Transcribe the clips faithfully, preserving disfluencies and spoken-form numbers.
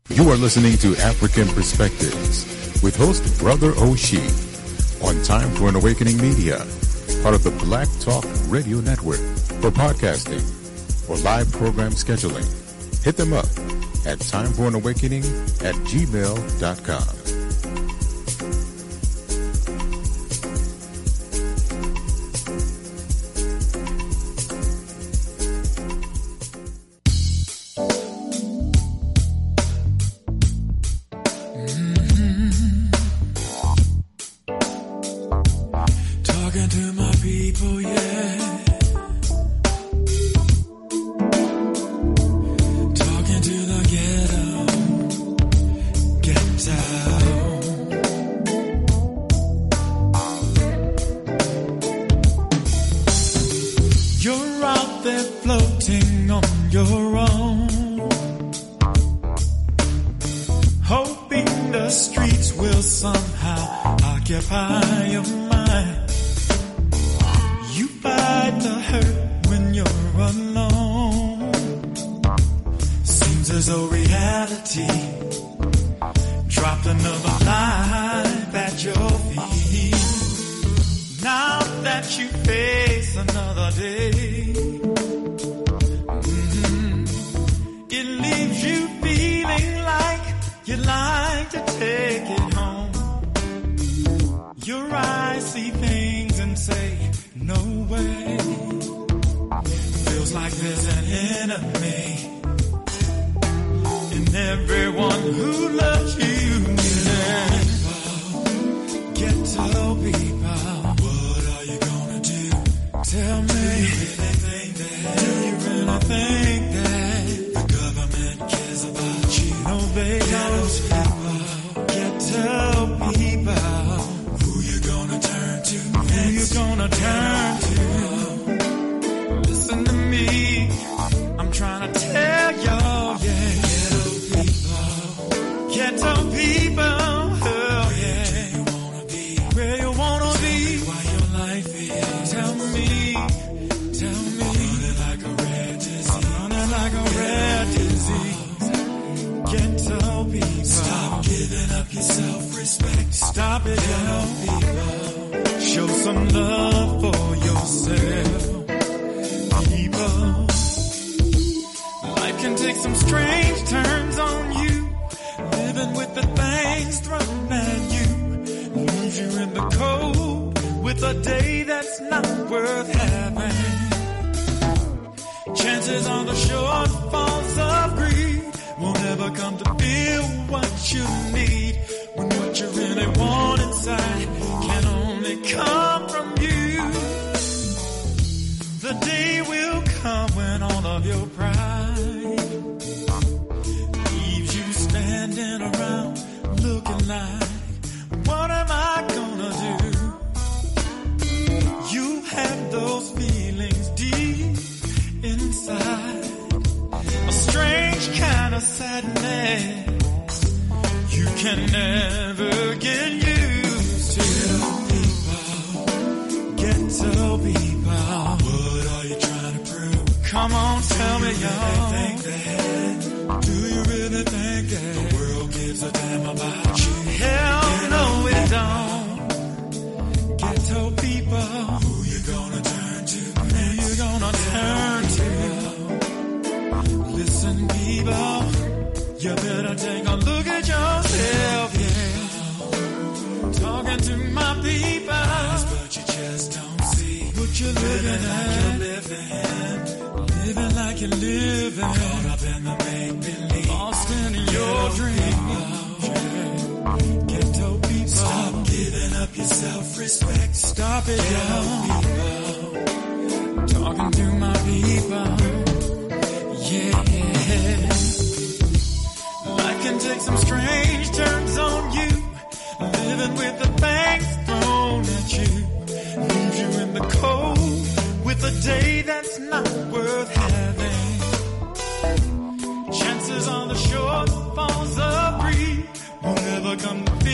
You are listening to African Perspectives with host Brother Oshie on Time for an Awakening Media, part of the Black Talk Radio Network. For podcasting or live program scheduling, hit them up at timeforanawakening at gmail dot com.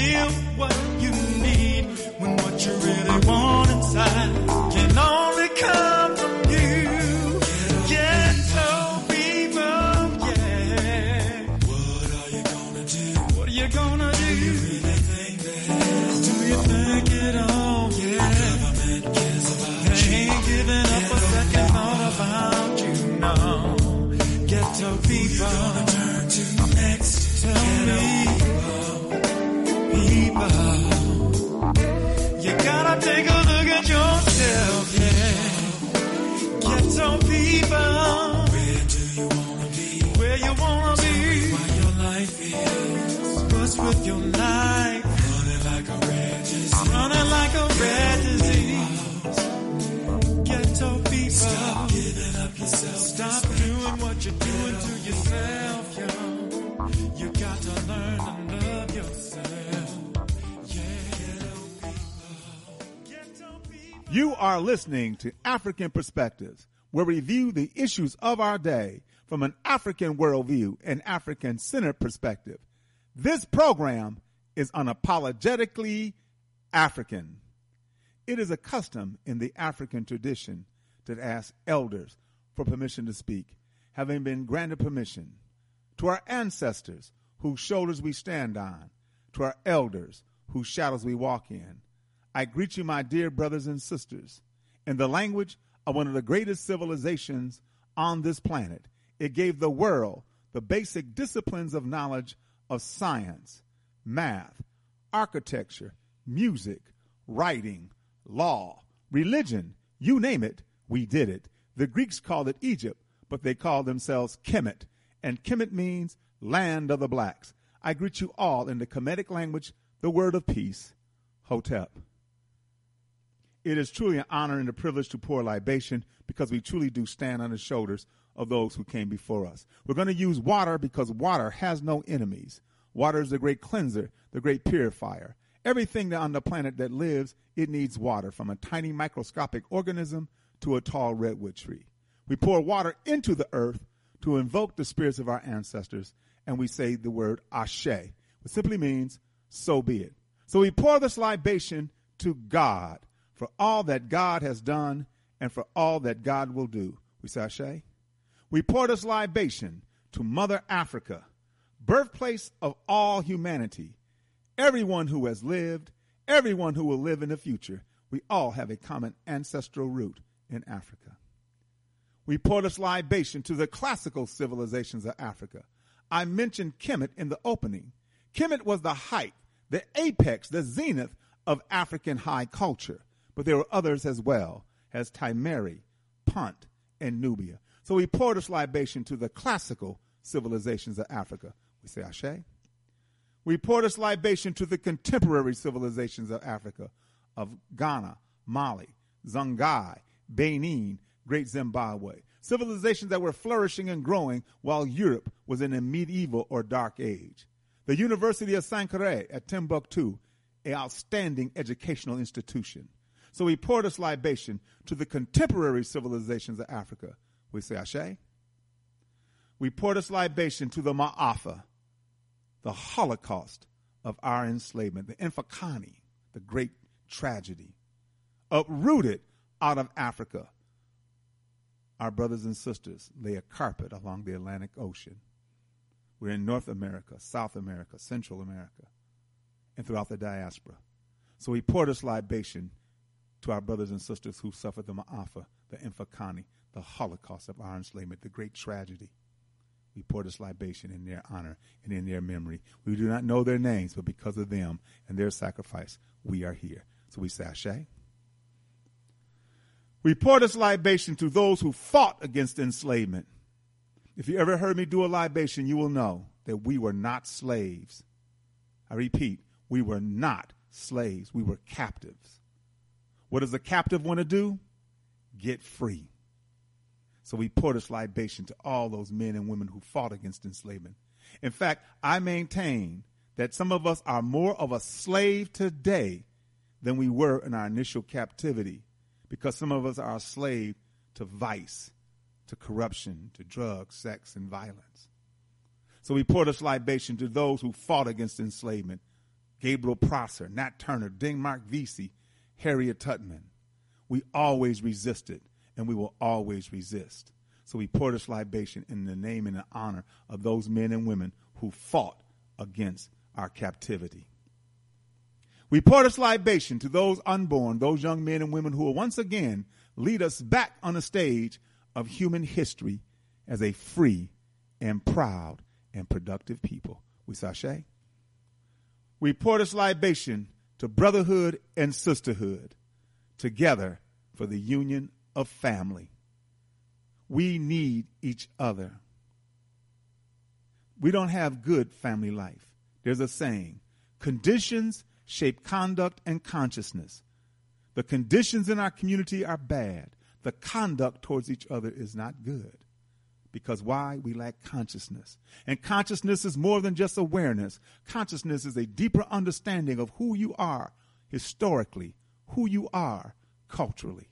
What you really want inside can only come You are listening to African Perspectives, where we view the issues of our day from an African worldview and African-centered perspective. This program is unapologetically African. It is a custom in the African tradition to ask elders for permission to speak, having been granted permission. To our ancestors, whose shoulders we stand on, to our elders, whose shadows we walk in, I greet you, my dear brothers and sisters, in the language of one of the greatest civilizations on this planet. It gave the world the basic disciplines of knowledge of science, math, architecture, music, writing, law, religion, you name it, we did it. The Greeks called it Egypt, but they called themselves Kemet, and Kemet means land of the blacks. I greet you all in the Kemetic language, the word of peace, Hotep. It is truly an honor and a privilege to pour libation because we truly do stand on the shoulders of those who came before us. We're going to use water because water has no enemies. Water is the great cleanser, the great purifier. Everything on the planet that lives, it needs water, from a tiny microscopic organism to a tall redwood tree. We pour water into the earth to invoke the spirits of our ancestors, and we say the word Ashe, which simply means, so be it. So we pour this libation to God for all that God has done and for all that God will do. We say Ashe. We pour this libation to Mother Africa, birthplace of all humanity, everyone who has lived, everyone who will live in the future. We all have a common ancestral root in Africa. We pour this libation to the classical civilizations of Africa. I mentioned Kemet in the opening. Kemet was the height, the apex, the zenith of African high culture. But there were others as well, as Timeri, Punt, and Nubia. So we pour this libation to the classical civilizations of Africa. We say Ashe. We pour this libation to the contemporary civilizations of Africa, of Ghana, Mali, Songhai, Benin, Great Zimbabwe. Civilizations that were flourishing and growing while Europe was in a medieval or dark age. The University of Sankore at Timbuktu, an outstanding educational institution. So we pour this libation to the contemporary civilizations of Africa. We say Ashe. We pour this libation to the Ma'afa, the Holocaust of our enslavement, the Infakani, the great tragedy, uprooted out of Africa. Our brothers and sisters lay a carpet along the Atlantic Ocean. We're in North America, South America, Central America, and throughout the diaspora. So we pour this libation to our brothers and sisters who suffered the Ma'afa, the Infakani, the Holocaust of our enslavement, the great tragedy. We pour this libation in their honor and in their memory. We do not know their names, but because of them and their sacrifice, we are here. So we say Ashe. We pour this libation to those who fought against enslavement. If you ever heard me do a libation, you will know that we were not slaves. I repeat, we were not slaves. We were captives. What does a captive want to do? Get free. So we pour this libation to all those men and women who fought against enslavement. In fact, I maintain that some of us are more of a slave today than we were in our initial captivity, because some of us are a slave to vice, to corruption, to drugs, sex, and violence. So we pour this libation to those who fought against enslavement. Gabriel Prosser, Nat Turner, Denmark Vesey, Harriet Tubman. We always resisted, and we will always resist. So we pour this libation in the name and the honor of those men and women who fought against our captivity. We pour this libation to those unborn, those young men and women who will once again lead us back on the stage of human history as a free and proud and productive people. We say Ashe. We pour this libation to brotherhood and sisterhood, together for the union of family. We need each other. We don't have good family life. There's a saying, conditions shape conduct and consciousness. The conditions in our community are bad. The conduct towards each other is not good. Because why? We lack consciousness. And consciousness is more than just awareness. Consciousness is a deeper understanding of who you are historically, who you are culturally.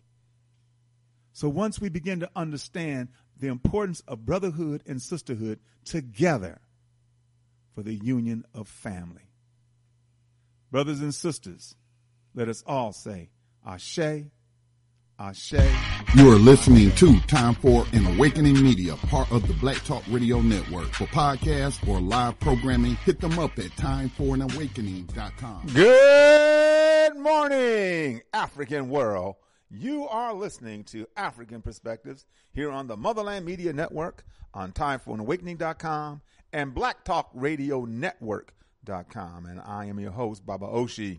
So once we begin to understand the importance of brotherhood and sisterhood together for the union of family. Brothers and sisters, let us all say, Ashe, Ashe. You are listening to Time for an Awakening Media, part of the Black Talk Radio Network. For podcasts or live programming, hit them up at time for an awakening dot com. Good morning, African world. You are listening to African Perspectives here on the Motherland Media Network, on time for an awakening dot com and Black Talk Radio Network dot com. And I am your host, Baba Oshi.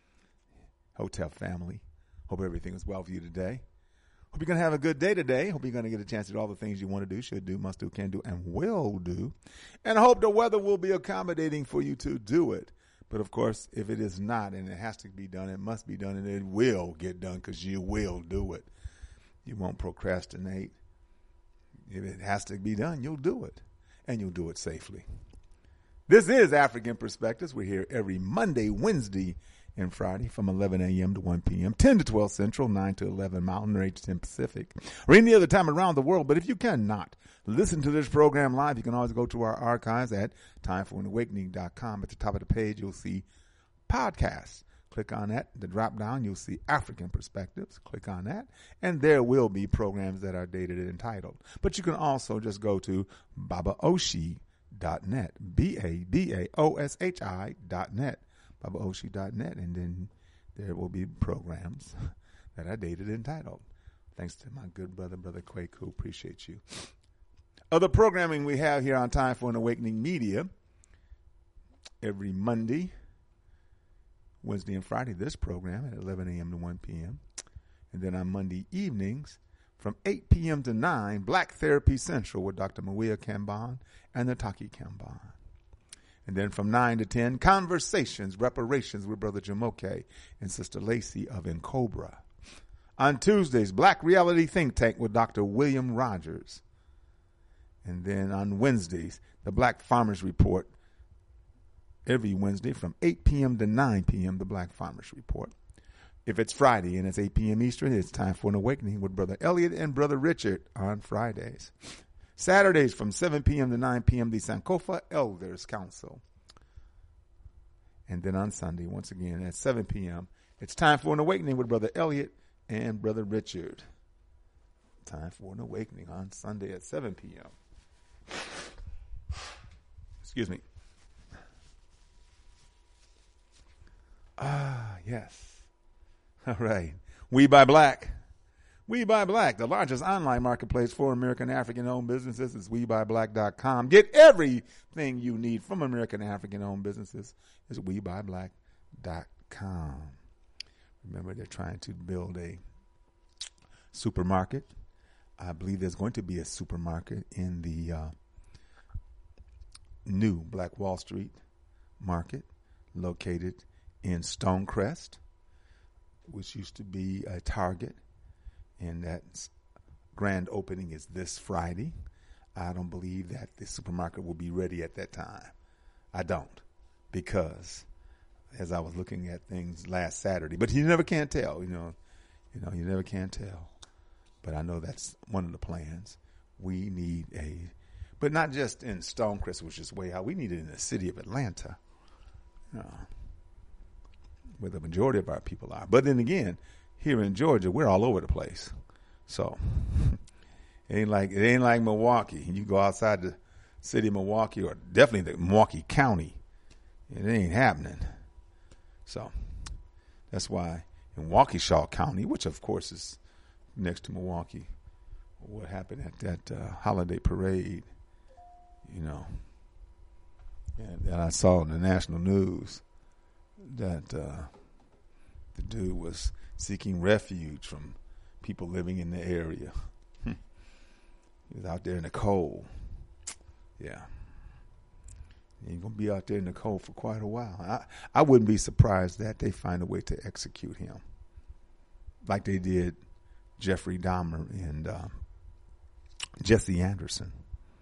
Hotel family. Hope everything is well for you today. Hope you're going to have a good day today. Hope you're going to get a chance to do all the things you want to do, should do, must do, can do, and will do. And I hope the weather will be accommodating for you to do it. But, of course, if it is not and it has to be done, it must be done, and it will get done because you will do it. You won't procrastinate. If it has to be done, you'll do it, and you'll do it safely. This is African Perspectives. We're here every Monday, Wednesday, and Friday from eleven a.m. to one p.m., ten to twelve Central, nine to eleven Mountain, or eight to ten Pacific, or any other time around the world. But if you cannot listen to this program live, you can always go to our archives at time for an awakening dot com. At the top of the page, you'll see podcasts. Click on that. The drop down, you'll see African Perspectives. Click on that, and there will be programs that are dated and entitled. But you can also just go to baba oshi dot net, B A B A O S H I dot net. baba oshi dot net, and then there will be programs that are dated and entitled. Thanks to my good brother, Brother Kwaku. Appreciate you. Other programming we have here on Time for an Awakening Media every Monday, Wednesday, and Friday, this program at eleven a.m. to one p.m. And then on Monday evenings from eight p.m. to nine, Black Therapy Central with Doctor Mawia Kamban and the Taki Kamban. And then from nine to ten, Conversations, Reparations with Brother Jamoke and Sister Lacey of Encobra. On Tuesdays, Black Reality Think Tank with Doctor William Rogers. And then on Wednesdays, the Black Farmers Report. Every Wednesday from eight p.m. to nine p.m., the Black Farmers Report. If it's Friday and it's eight p.m. Eastern, it's Time for an Awakening with Brother Elliot and Brother Richard on Fridays. Saturdays from seven p.m. to nine p.m., the Sankofa Elders Council. And then on Sunday, once again, at seven p.m., it's Time for an Awakening with Brother Elliot and Brother Richard. Time for an Awakening on Sunday at seven p.m. Excuse me. Ah, yes. All right. We Buy Black. We Buy Black, the largest online marketplace for American African-owned businesses, is we buy black dot com. Get everything you need from American African-owned businesses is we buy black dot com. Remember, they're trying to build a supermarket. I believe there's going to be a supermarket in the uh, new Black Wall Street market located in Stonecrest, which used to be a Target. And that grand opening is this Friday. I don't believe that the supermarket will be ready at that time. I don't, because as I was looking at things last Saturday, but you never can tell, you know, you know, you never can tell. But I know that's one of the plans. We need a, but not just in Stonecrest, which is way out. We need it in the city of Atlanta, you know, where the majority of our people are. But then again, here in Georgia, we're all over the place. So it ain't like it ain't like Milwaukee. You go outside the city of Milwaukee, or definitely the Milwaukee County, it ain't happening. So that's why in Waukesha County, which of course is next to Milwaukee, what happened at that uh, holiday parade, you know, and, and I saw in the national news that uh, the dude was seeking refuge from people living in the area. He was out there in the cold. Yeah. He ain't going to be out there in the cold for quite a while. I, I wouldn't be surprised that they find a way to execute him, like they did Jeffrey Dahmer and uh, Jesse Anderson.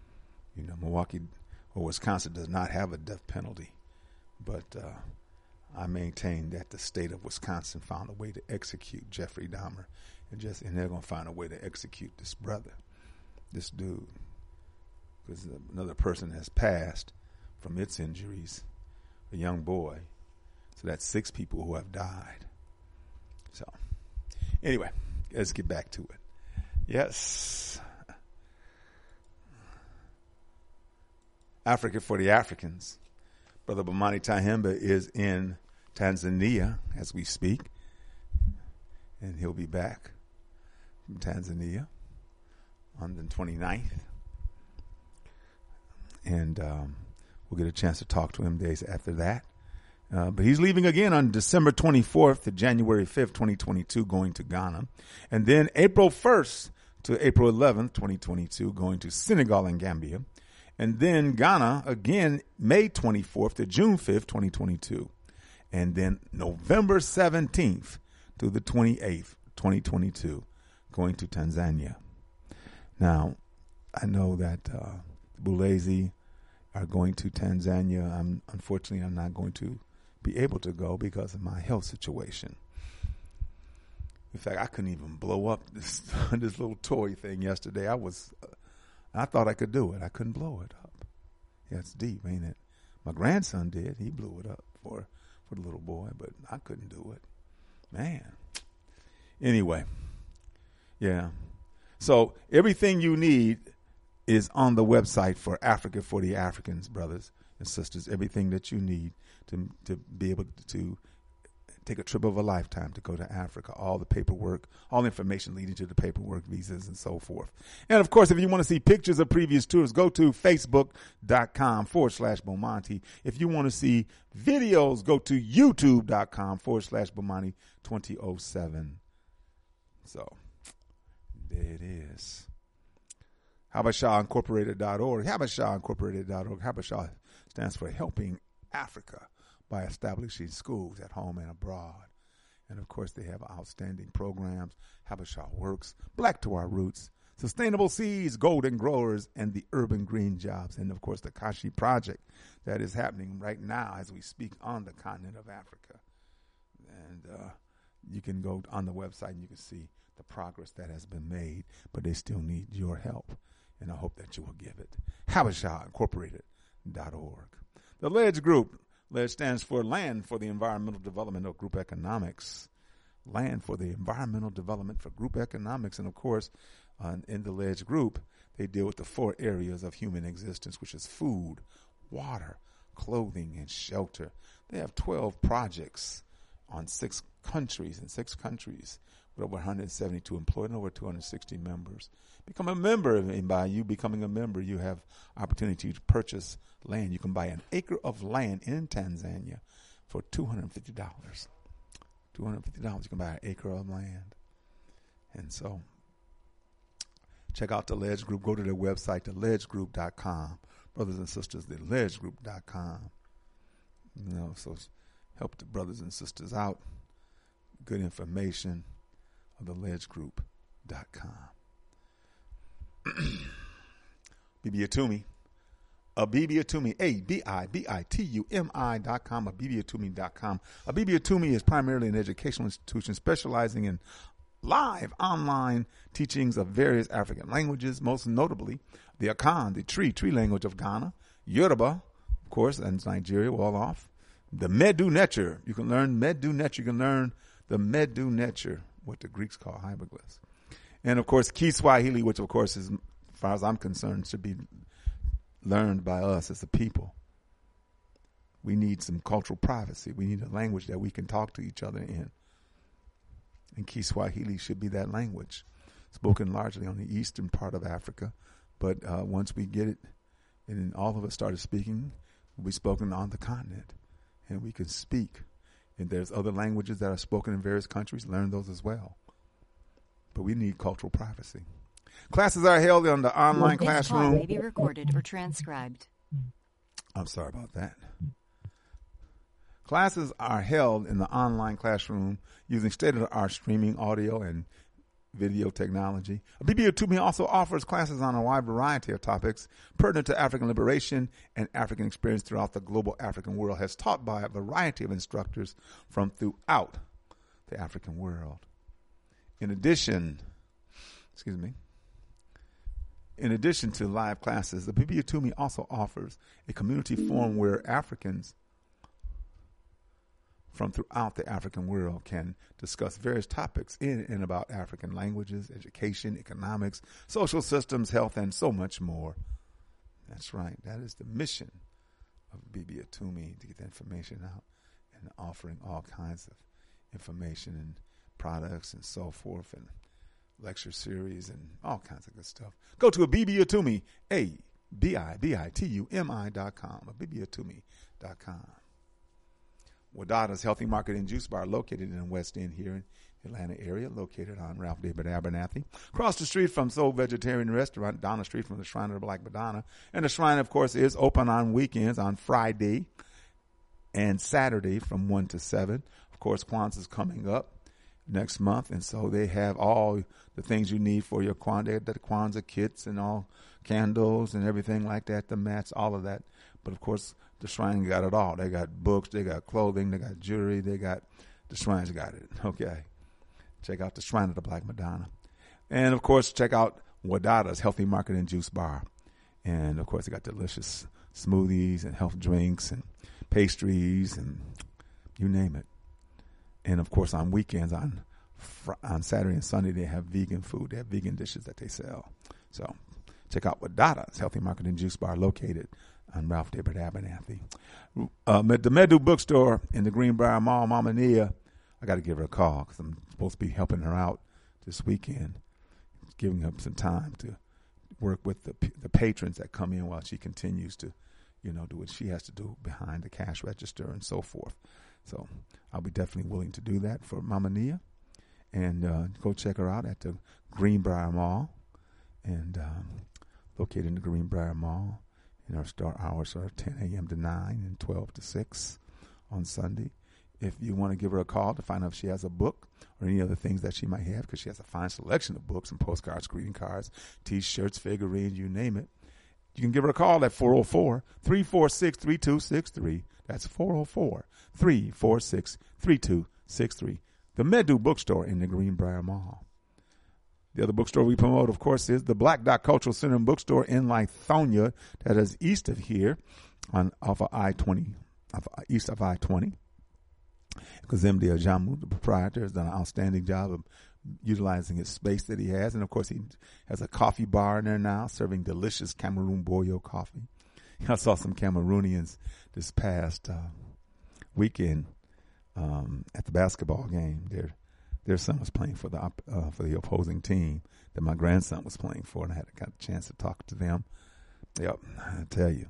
You know, Milwaukee or Wisconsin does not have a death penalty, but uh, I maintain that the state of Wisconsin found a way to execute Jeffrey Dahmer, and just and they're going to find a way to execute this brother, this dude, because another person has passed from its injuries, a young boy. So that's six people who have died. So anyway, let's get back to it. Yes. Africa for the Africans. Brother Bomani Tyehimba is in Tanzania as we speak, and he'll be back from Tanzania on the twenty-ninth, and um, we'll get a chance to talk to him days after that. Uh, but he's leaving again on December twenty-fourth to January fifth, twenty twenty-two, going to Ghana, and then April first to April eleventh, twenty twenty-two, going to Senegal and Gambia. And then Ghana, again, May twenty-fourth to June fifth, twenty twenty-two. And then November seventeenth to the twenty-eighth, twenty twenty-two, going to Tanzania. Now, I know that uh, Bulezi are going to Tanzania. I'm, unfortunately, I'm not going to be able to go because of my health situation. In fact, I couldn't even blow up this this little toy thing yesterday. I was... Uh, I thought I could do it. I couldn't blow it up. Yeah, it's deep, ain't it? My grandson did. He blew it up for, for the little boy, but I couldn't do it. Man. Anyway. Yeah. So everything you need is on the website for Africa for the Africans, brothers and sisters. Everything that you need to to be able to take a trip of a lifetime to go to Africa, all the paperwork, all the information leading to the paperwork, visas, and so forth. And, of course, if you want to see pictures of previous tours, go to facebook.com forward slash Bomani. If you want to see videos, go to youtube.com forward slash Bomani 2007. So, there it is. Habesha Incorporated dot org. Habesha Incorporated dot org. Habesha stands for Helping Africa by establishing schools at home and abroad. And, of course, they have outstanding programs. Habesha Works, Black to Our Roots, Sustainable Seeds, Golden Growers, and the Urban Green Jobs. And, of course, the Kashi Project that is happening right now as we speak on the continent of Africa. And uh, you can go on the website and you can see the progress that has been made, but they still need your help. And I hope that you will give it. Habesha Incorporated dot org. The Ledge Group. LEDGE stands for Land for the Environmental Development of Group Economics. Land for the Environmental Development for Group Economics. And, of course, uh, in the LEDGE Group, they deal with the four areas of human existence, which is food, water, clothing, and shelter. They have twelve projects on six countries, in six countries, with over one hundred seventy-two employees and over two hundred sixty members. Become a member, and by you becoming a member, you have opportunity to purchase land. You can buy an acre of land in Tanzania for two hundred fifty dollars. two hundred fifty dollars, you can buy an acre of land. And so, check out the Ledge Group. Go to their website, the ledge group dot com. Brothers and sisters, the ledge group dot com. You know, so help the brothers and sisters out. Good information of the ledge group dot com. Bibi Atumi. Abibi Atumi, A B I B I T U M I dot com, Abibi Atumi dot com. Abibi Atumi is primarily an educational institution specializing in live online teachings of various African languages, most notably the Akan, the tree, tree language of Ghana, Yoruba, of course, and Nigeria, well off. The Medu Necher, you can learn Medu Necher, you can learn the Medu Necher, what the Greeks call hieroglyphs. And, of course, Kiswahili, which, of course, is, as far as I'm concerned, should be learned by us as a people. We need some cultural privacy. We need a language that we can talk to each other in. And Kiswahili should be that language, spoken largely on the eastern part of Africa. But uh, once we get it, and all of us started speaking, we'll be spoken on the continent. And we can speak. And there's other languages that are spoken in various countries. Learn those as well. But we need cultural privacy. Classes are held on the online this classroom. Call may be recorded or transcribed. I'm sorry about that. Classes are held in the online classroom using state-of-the-art streaming audio and video technology. B B O two Me also offers classes on a wide variety of topics pertinent to African liberation and African experience throughout the global African world, has taught by a variety of instructors from throughout the African world. In addition, excuse me, in addition to live classes, the B B O two Me also offers a community forum where Africans from throughout the African world can discuss various topics in and about African languages, education, economics, social systems, health, and so much more. That's right. That is the mission of B B O two Me, to get that information out and offering all kinds of information and products and so forth, and lecture series and all kinds of good stuff. Go to a B B O two Me, A B I B I T U M I dot com, a B B O two Me dot com. Wadada's Healthy Market and Juice Bar, located in the West End here in the Atlanta area, located on Ralph David Abernathy. Across the street from Soul Vegetarian Restaurant, down the street from the Shrine of the Black Madonna. And the Shrine, of course, is open on weekends on Friday and Saturday from one to seven. Of course, Kwanzaa is coming up next month, and so they have all the things you need for your Kwanzaa, the Kwanzaa kits and all candles and everything like that, the mats, all of that. But, of course, the Shrine got it all. They got books, they got clothing, they got jewelry, they got, the Shrine's got it. Okay. Check out the Shrine of the Black Madonna. And, of course, check out Wadada's Healthy Market and Juice Bar. And, of course, they got delicious smoothies and health drinks and pastries and you name it. And, of course, on weekends, on fr- on Saturday and Sunday, they have vegan food. They have vegan dishes that they sell. So check out Wadada's Healthy Market and Juice Bar, located on Ralph David Abernathy. Uh, the Medu Bookstore in the Greenbrier Mall, Mama Nia, I got to give her a call because I'm supposed to be helping her out this weekend, giving her some time to work with the the patrons that come in while she continues to, you know, do what she has to do behind the cash register and so forth. So I'll be definitely willing to do that for Mama Nia. And uh, go check her out at the Greenbrier Mall, and um, located in the Greenbrier Mall. And our start hours are ten a.m. to nine and twelve to six on Sunday. If you want to give her a call to find out if she has a book or any other things that she might have, because she has a fine selection of books and postcards, greeting cards, T-shirts, figurines, you name it, you can give her a call at four oh four, three four six, three two six three. That's four oh four, three four six, three two six three. The Medu Bookstore in the Greenbrier Mall. The other bookstore we promote, of course, is the Black Dot Cultural Center and Bookstore in Lithonia, that is east of here, on off of I twenty, off, east of I twenty. Kazemde Ajamu, the proprietor, has done an outstanding job of utilizing his space that he has. And, of course, he has a coffee bar in there now, serving delicious Cameroon Boyo coffee. I saw some Cameroonians this past uh, weekend um, at the basketball game. Their their son was playing for the op- uh, for the opposing team that my grandson was playing for, and I had got a chance to talk to them. Yep, I tell you.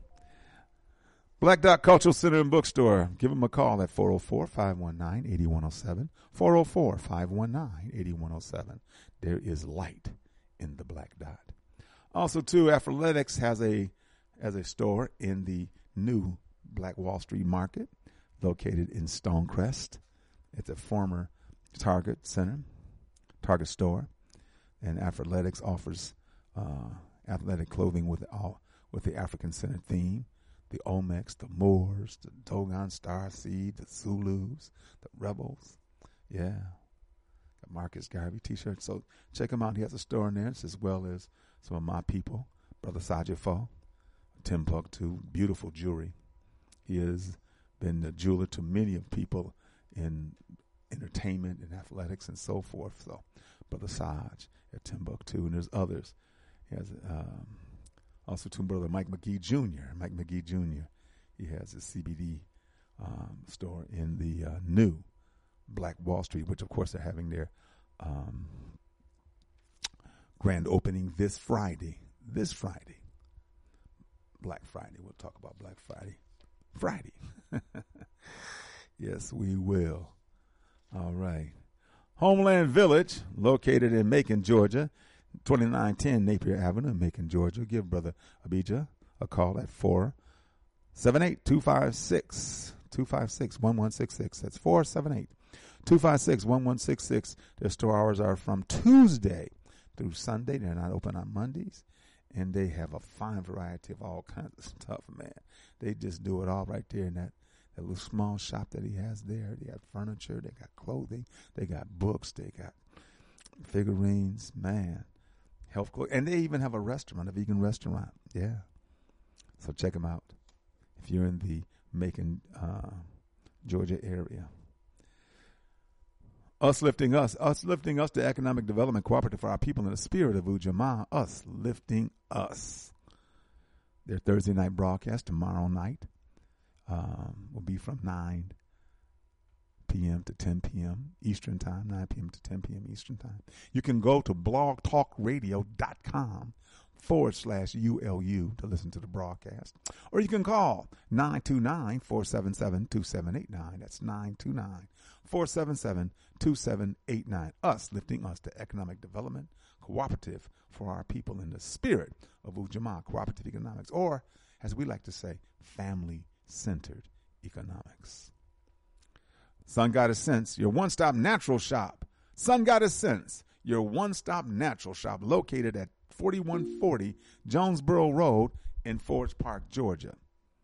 Black Dot Cultural Center and Bookstore. Give them a call at four oh four, five one nine, eight one oh seven. four oh four, five one nine, eight one oh seven. There is light in the Black Dot. Also, too, Athletics has a has a store in the new Black Wall Street Market, located in Stonecrest. It's a former Target Center, Target store, and Athletics offers uh, athletic clothing with all with the African Center theme. The Olmecs, the Moors, the Dogon Starseed, the Zulus, the Rebels. Yeah. Got Marcus Garvey t-shirts. So check him out. He has a store in there, as well as some of my people. Brother Sajifo, Timbuktu, beautiful jewelry. He has been the jeweler to many of people in entertainment and athletics and so forth. So Brother Saj at Timbuktu, and there's others. He has um, also to Brother Mike McGee Junior Mike McGee Junior He has a C B D um, store in the uh, new Black Wall Street, which, of course, they're having their um, grand opening this Friday. This Friday. Black Friday. We'll talk about Black Friday. Friday. Yes, we will. All right. Homeland Village, located in Macon, Georgia, twenty-nine ten Napier Avenue, Macon, Georgia. Give Brother Abijah a call at four seven eight, two five six, two five six, one one six six. That's four seven eight, two five six, one one six six. Their store hours are from Tuesday through Sunday. They're not open on Mondays. And they have a fine variety of all kinds of stuff, man. They just do it all right there in that, that little small shop that he has there. They got furniture. They got clothing. They got books. They got figurines, man. Health clothes. And they even have a restaurant, a vegan restaurant. Yeah. So check them out if you're in the Macon, uh, Georgia area. Us lifting us, us lifting us to economic development cooperative for our people in the spirit of Ujamaa, us lifting us. Their Thursday night broadcast tomorrow night um, will be from nine p.m. to ten p.m. Eastern Time, nine p.m. to ten p.m. Eastern Time. You can go to blogtalkradio.com forward slash U L U to listen to the broadcast. Or you can call nine two nine, four seven seven, two seven eight nine. That's nine two nine, four seven seven, two seven eight nine. Us lifting us to economic development cooperative for our people in the spirit of Ujamaa cooperative economics, or as we like to say, family-centered economics. Sun Goddess Sense, your one-stop natural shop. Sun Goddess Sense, your one-stop natural shop located at forty-one forty Jonesboro Road in Forge Park, Georgia.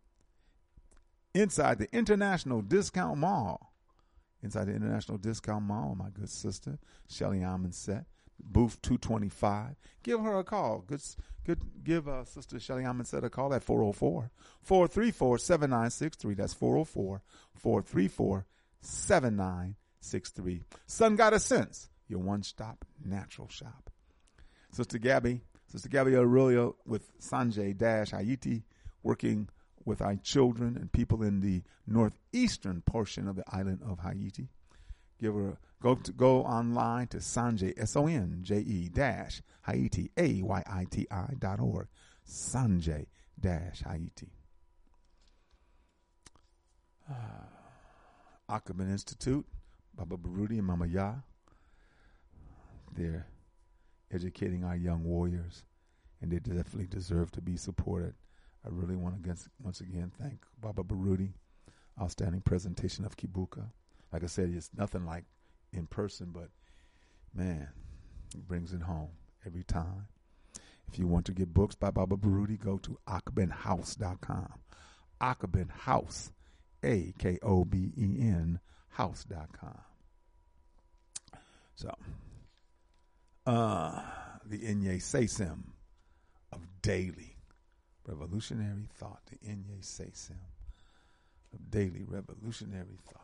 Inside the International Discount Mall. Inside the International Discount Mall, my good sister, Shelly Amonset, booth two twenty-five. Give her a call. Good, good. Give uh, Sister Shelly Amonset a call at four oh four, four three four, seven nine six three. That's four oh four, four three four, seven nine six three. Sun Goddess Sense, your one-stop natural shop. Sister Gabby, Sister Gabby Aurelio with Sanjay Dash Haiti, working with our children and people in the northeastern portion of the island of Haiti. Give her a, go to go online to Sanjay S O N J E dash Haiti A Y I T I dot org. Sanjay dash Haiti. Uh, Ackman Institute, Baba Baruti and Mama Ya. They're educating our young warriors, and they definitely deserve to be supported. I really want to once again thank Baba Baruti. Outstanding presentation of Kibuka. Like I said, it's nothing like in person, but man, it brings it home every time. If you want to get books by Baba Baruti, go to Ackben House dot com. Ackben House, A K O B E N, house dot com. So, uh, the Inye Sesim of daily revolutionary thought. The Inye Sesim of daily revolutionary thought.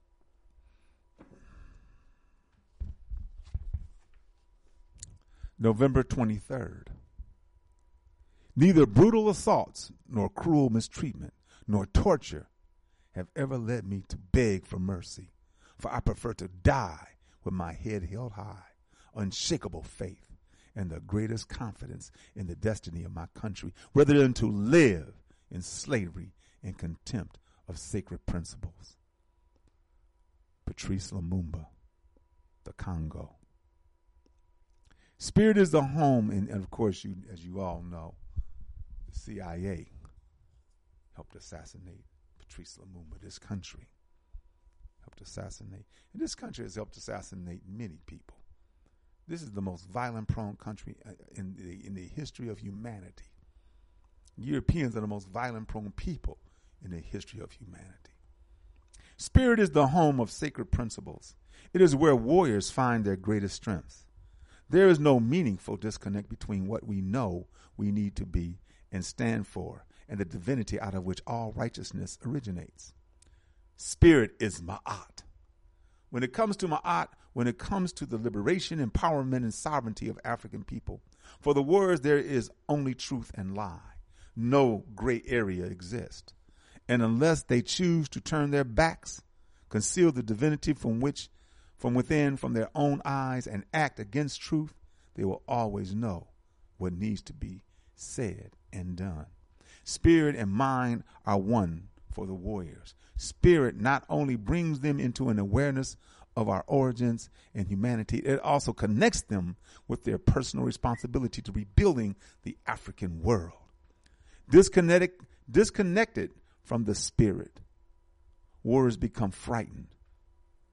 November twenty-third. Neither brutal assaults, nor cruel mistreatment, nor torture have ever led me to beg for mercy, for I prefer to die with my head held high, unshakable faith, and the greatest confidence in the destiny of my country, rather than to live in slavery and contempt of sacred principles. Patrice Lumumba, the Congo. Spirit is the home, and, and of course, you, as you all know, the C I A helped assassinate Patrice Lumumba. This country helped assassinate, and this country has helped assassinate many people. This is the most violent-prone country in the in the history of humanity. Europeans are the most violent-prone people in the history of humanity. Spirit is the home of sacred principles. It is where warriors find their greatest strengths. There is no meaningful disconnect between what we know we need to be and stand for and the divinity out of which all righteousness originates. Spirit is Ma'at. When it comes to Ma'at, when it comes to the liberation, empowerment, and sovereignty of African people, for the words there is only truth and lie. No gray area exists. And unless they choose to turn their backs, conceal the divinity from which from within, from their own eyes, and act against truth, they will always know what needs to be said and done. Spirit and mind are one for the warriors. Spirit not only brings them into an awareness of our origins and humanity, it also connects them with their personal responsibility to rebuilding the African world. Disconnected, disconnected from the spirit, warriors become frightened,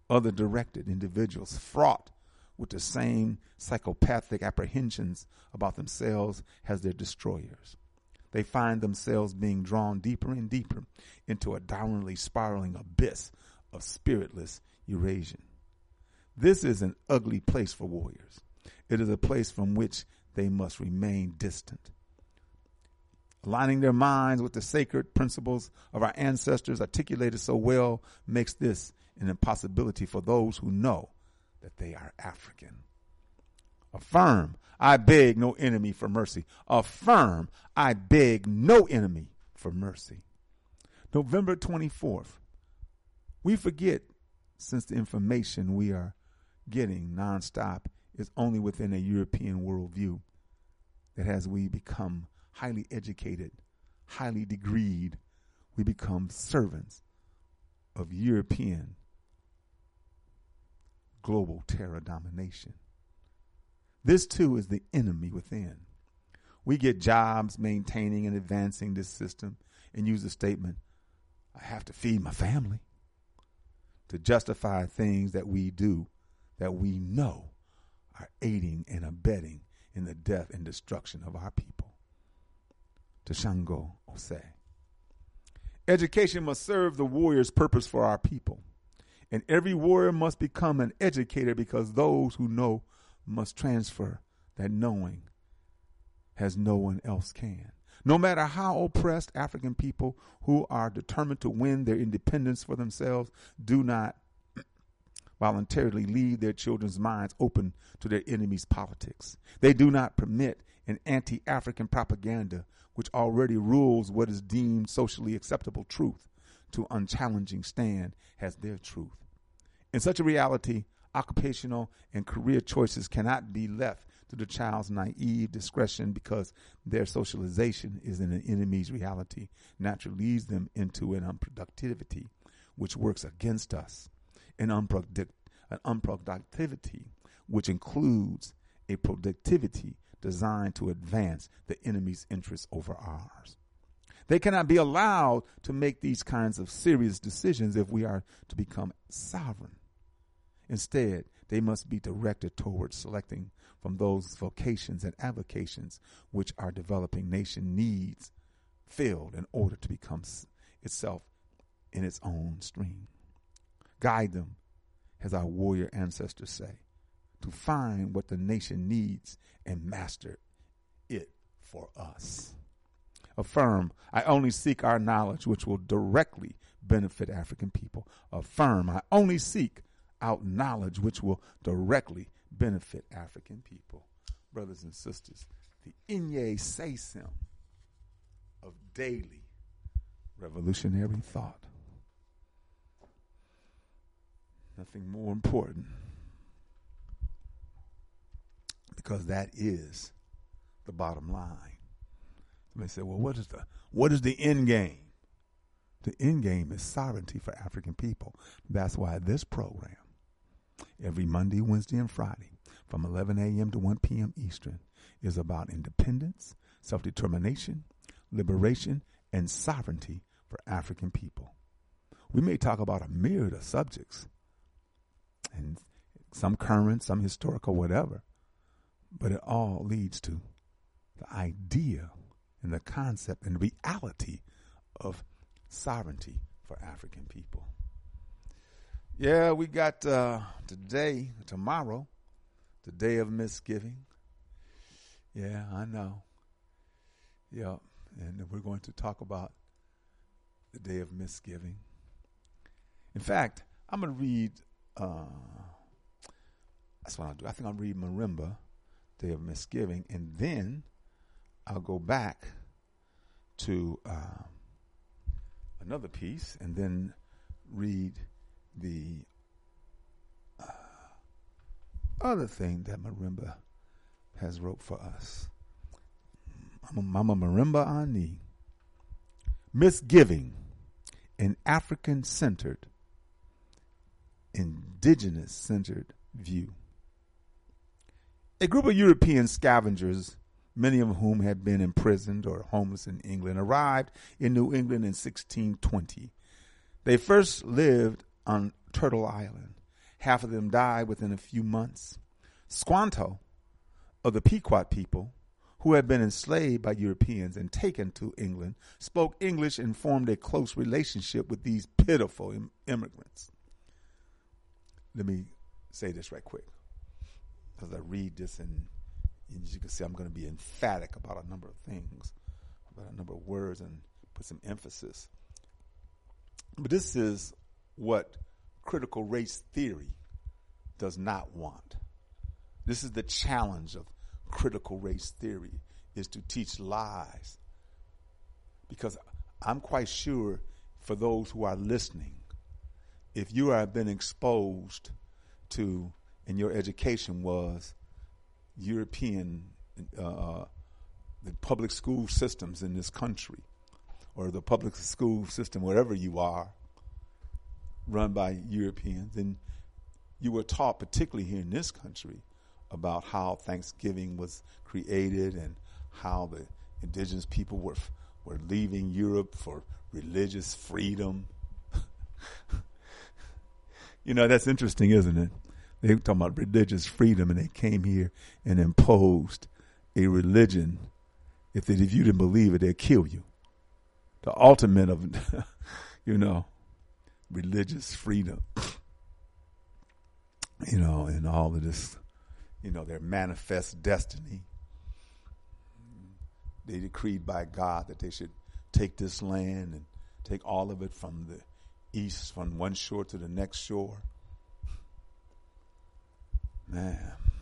other directed individuals fraught with the same psychopathic apprehensions about themselves as their destroyers. They find themselves being drawn deeper and deeper into a downwardly spiraling abyss of spiritless erasion. This is an ugly place for warriors. It is a place from which they must remain distant. Aligning their minds with the sacred principles of our ancestors articulated so well makes this an impossibility for those who know that they are African. Affirm, I beg no enemy for mercy. Affirm, I beg no enemy for mercy. November twenty-fourth. We forget, since the information we are getting nonstop is only within a European worldview, that as we become highly educated, highly degreed, we become servants of European global terror domination. This too is the enemy within. We get jobs maintaining and advancing this system and use the statement, I have to feed my family, to justify things that we do that we know are aiding and abetting in the death and destruction of our people. To Shango Ose. Education must serve the warrior's purpose for our people. And every warrior must become an educator, because those who know must transfer that knowing as no one else can. No matter how oppressed, African people who are determined to win their independence for themselves do not voluntarily leave their children's minds open to their enemies' politics. They do not permit an anti-African propaganda which already rules what is deemed socially acceptable truth to unchallenging stand as their truth. In such a reality, occupational and career choices cannot be left to the child's naive discretion, because their socialization is in an enemy's reality, naturally leads them into an unproductivity which works against us, an, unproduct- an unproductivity which includes a productivity designed to advance the enemy's interests over ours. They cannot be allowed to make these kinds of serious decisions if we are to become sovereign. Instead, they must be directed towards selecting from those vocations and avocations which our developing nation needs filled in order to become s- itself in its own stream. Guide them, as our warrior ancestors say, to find what the nation needs and master it for us. Affirm, I only seek our knowledge which will directly benefit African people. Affirm, I only seek out knowledge which will directly benefit African people. Brothers and sisters, the Inye Seisim of daily revolutionary thought. Nothing more important, because that is the bottom line. Somebody say, well, what is the what is the end game? The end game is sovereignty for African people. That's why this program, every Monday, Wednesday, and Friday, from eleven a.m. to one p.m. Eastern, is about independence, self-determination, liberation, and sovereignty for African people. We may talk about a myriad of subjects, and some current, some historical, whatever, but it all leads to the idea and the concept and reality of sovereignty for African people. Yeah, we got uh, today, tomorrow, the day of misgiving. Yeah, I know. Yeah, and we're going to talk about the day of misgiving. In fact, I'm going to read, uh, that's what I'll do. I think I'll read Marimba, Day of Misgiving, and then I'll go back to uh, another piece and then read the uh, other thing that Marimba has wrote for us. Mama Marimba Ani. Misgiving, an African-centered, indigenous-centered view. A group of European scavengers, many of whom had been imprisoned or homeless in England, arrived in New England in sixteen twenty. They first lived on Turtle Island Half of them died within a few months. Squanto, of the Pequot people, who had been enslaved by Europeans and taken to England, spoke English and formed a close relationship with these pitiful im- immigrants. Let me say this right quick, because I read this and, and as you can see, I'm going to be emphatic about a number of things, about a number of words, and put some emphasis. But this is what critical race theory does not want. This is the challenge of critical race theory, is to teach lies. Because I'm quite sure for those who are listening, if you have been exposed to, and your education was European, uh, the public school systems in this country, or the public school system, wherever you are, run by Europeans, and you were taught, particularly here in this country, about how Thanksgiving was created and how the indigenous people were were leaving Europe for religious freedom. You know, that's interesting, isn't it? They were talking about religious freedom, and they came here and imposed a religion. If they, if you didn't believe it, they'd kill you. The ultimate of, you know, religious freedom. You know, and all of this, you know, their manifest destiny. They decreed by God that they should take this land and take all of it from the east, from one shore to the next shore. Man.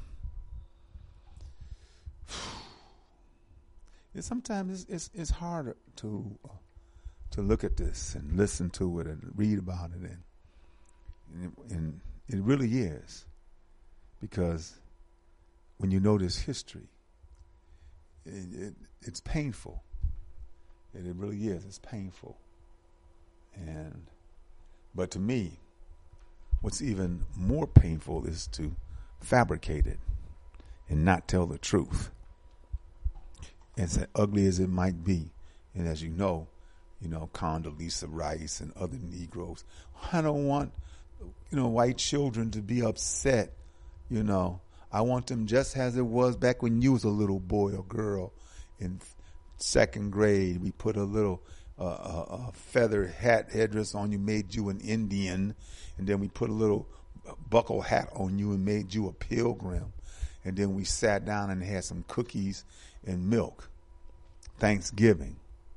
It, sometimes it's, it's, it's harder to uh, to look at this and listen to it and read about it, and and, and it really is, because when you know this history, it, it, it's painful. And it really is. It's painful. And but to me, what's even more painful is to fabricate it and not tell the truth. As ugly as it might be, and as you know, you know, Condoleezza Rice and other Negroes, I don't want, you know, white children to be upset. You know, I want them just as it was back when you was a little boy or girl in second grade. We put a little uh, a, a feather hat headdress on you, made you an Indian, and then we put a little buckle hat on you and made you a pilgrim. And then we sat down and had some cookies and milk. Thanksgiving.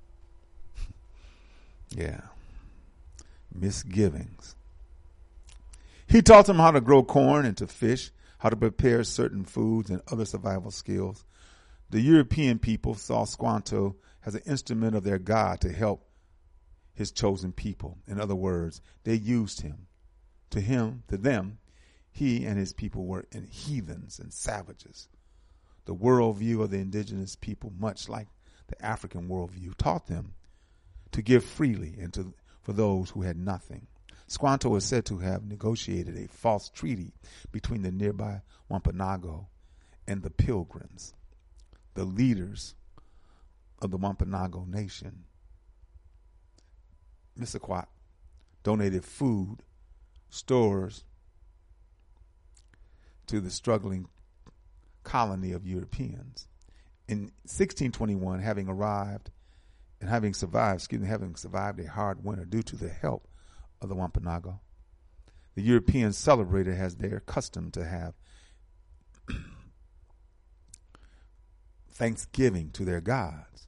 Yeah. Misgivings. He taught them how to grow corn and to fish, how to prepare certain foods and other survival skills. The European people saw Squanto as an instrument of their God to help his chosen people. In other words, they used him. To him, to them, he and his people were heathens and savages. The worldview of the indigenous people, much like the African worldview, taught them to give freely and to for those who had nothing. Squanto is said to have negotiated a false treaty between the nearby Wampanoag and the Pilgrims, the leaders of the Wampanoag Nation. Mississauga donated food, stores to the struggling colony of Europeans. In sixteen twenty-one, having arrived and having survived, excuse me, having survived a hard winter due to the help of the Wampanoag, the Europeans celebrated as their custom to have Thanksgiving to their gods.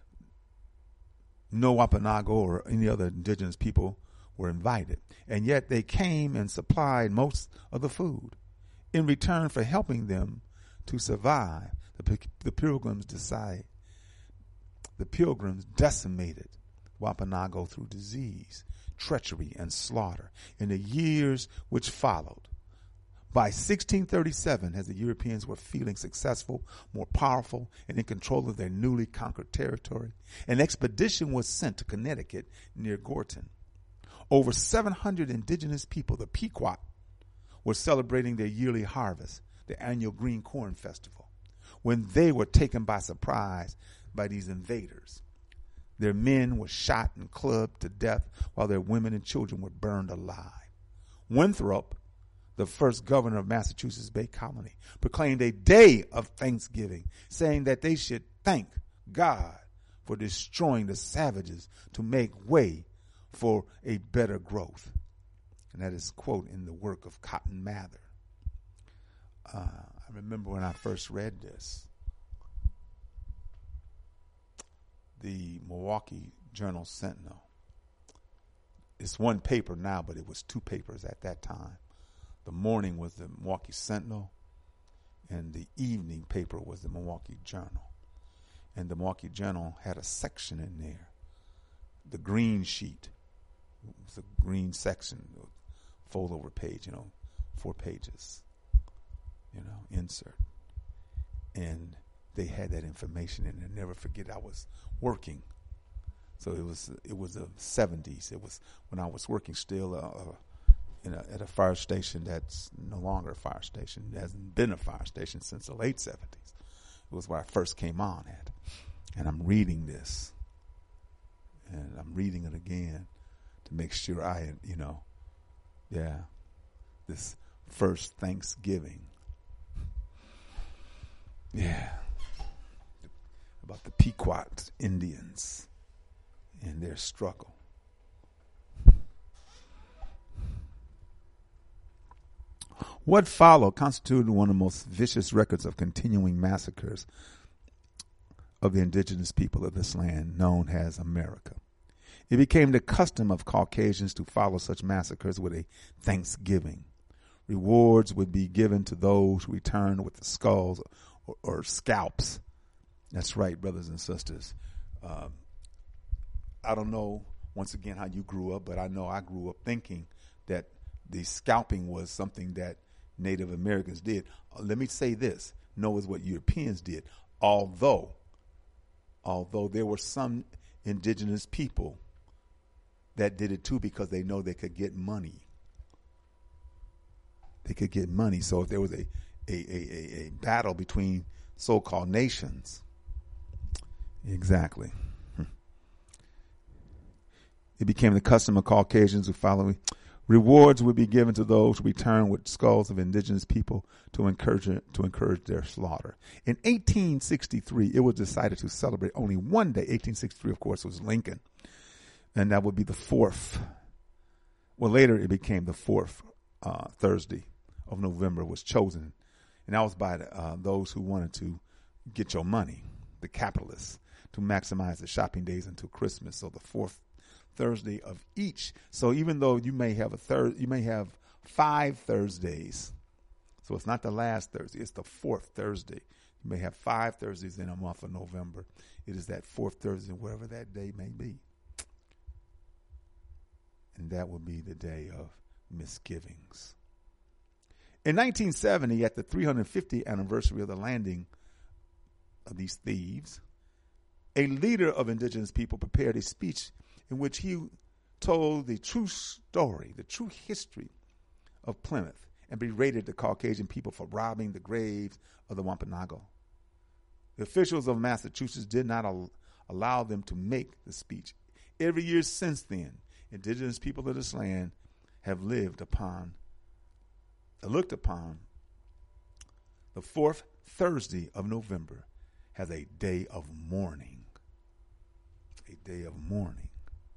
No Wampanoag or any other indigenous people were invited, and yet they came and supplied most of the food. In return for helping them to survive, the, the pilgrims decide, the pilgrims decimated Wampanoag through disease, treachery, and slaughter in the years which followed. By sixteen thirty-seven, as the Europeans were feeling successful, more powerful, and in control of their newly conquered territory, an expedition was sent to Connecticut near Gorton. Over seven hundred indigenous people, the Pequot, were celebrating their yearly harvest, the annual Green Corn Festival, when they were taken by surprise by these invaders. Their men were shot and clubbed to death while their women and children were burned alive. Winthrop, the first governor of Massachusetts Bay Colony, proclaimed a day of thanksgiving, saying that they should thank God for destroying the savages to make way for a better growth. And that is quote in the work of Cotton Mather. Uh, I remember when I first read this, the Milwaukee Journal Sentinel. It's one paper now, but it was two papers at that time. The morning was the Milwaukee Sentinel, and the evening paper was the Milwaukee Journal. And the Milwaukee Journal had a section in there, the green sheet. It was a green section, fold over page, you know, four pages, you know, insert. And they had that information in there. Never forget, I was working. So it was it was the seventies. It was when I was working still uh, in a, at a fire station that's no longer a fire station. It hasn't been a fire station since the late seventies. It was where I first came on at. And I'm reading this. And I'm reading it again to make sure I, you know, yeah, this first Thanksgiving. Yeah. About the Pequot Indians and their struggle. What followed constituted one of the most vicious records of continuing massacres of the indigenous people of this land known as America. It became the custom of Caucasians to follow such massacres with a Thanksgiving. Rewards would be given to those who returned with the skulls or, or scalps. That's right, brothers and sisters. Um, I don't know, once again, how you grew up, but I know I grew up thinking that the scalping was something that Native Americans did. Uh, let me say this. No, is what Europeans did. Although, although there were some indigenous people that did it too because they know they could get money. They could get money. So if there was a, a, a, a battle between so-called nations, exactly. It became the custom of Caucasians who followed. Rewards would be given to those who returned with skulls of indigenous people to encourage to encourage their slaughter. In eighteen sixty-three, it was decided to celebrate only one day. eighteen sixty-three, of course, was Lincoln, and that would be the fourth. Well, later it became the fourth uh, Thursday of November was chosen, and that was by the, uh, those who wanted to get your money, the capitalists, to maximize the shopping days until Christmas. So the fourth Thursday of each. So even though you may have a third, you may have five Thursdays. So it's not the last Thursday; it's the fourth Thursday. You may have five Thursdays in a month of November. It is that fourth Thursday, wherever that day may be, and that will be the day of misgivings. In nineteen seventy, at the three hundred fiftieth anniversary of the landing of these thieves, a leader of indigenous people prepared a speech in which he told the true story, the true history of Plymouth, and berated the Caucasian people for robbing the graves of the Wampanoag. The officials of Massachusetts did not al- allow them to make the speech. Every year since then, indigenous people of this land have lived upon, looked upon the fourth Thursday of November as a day of mourning. A day of mourning.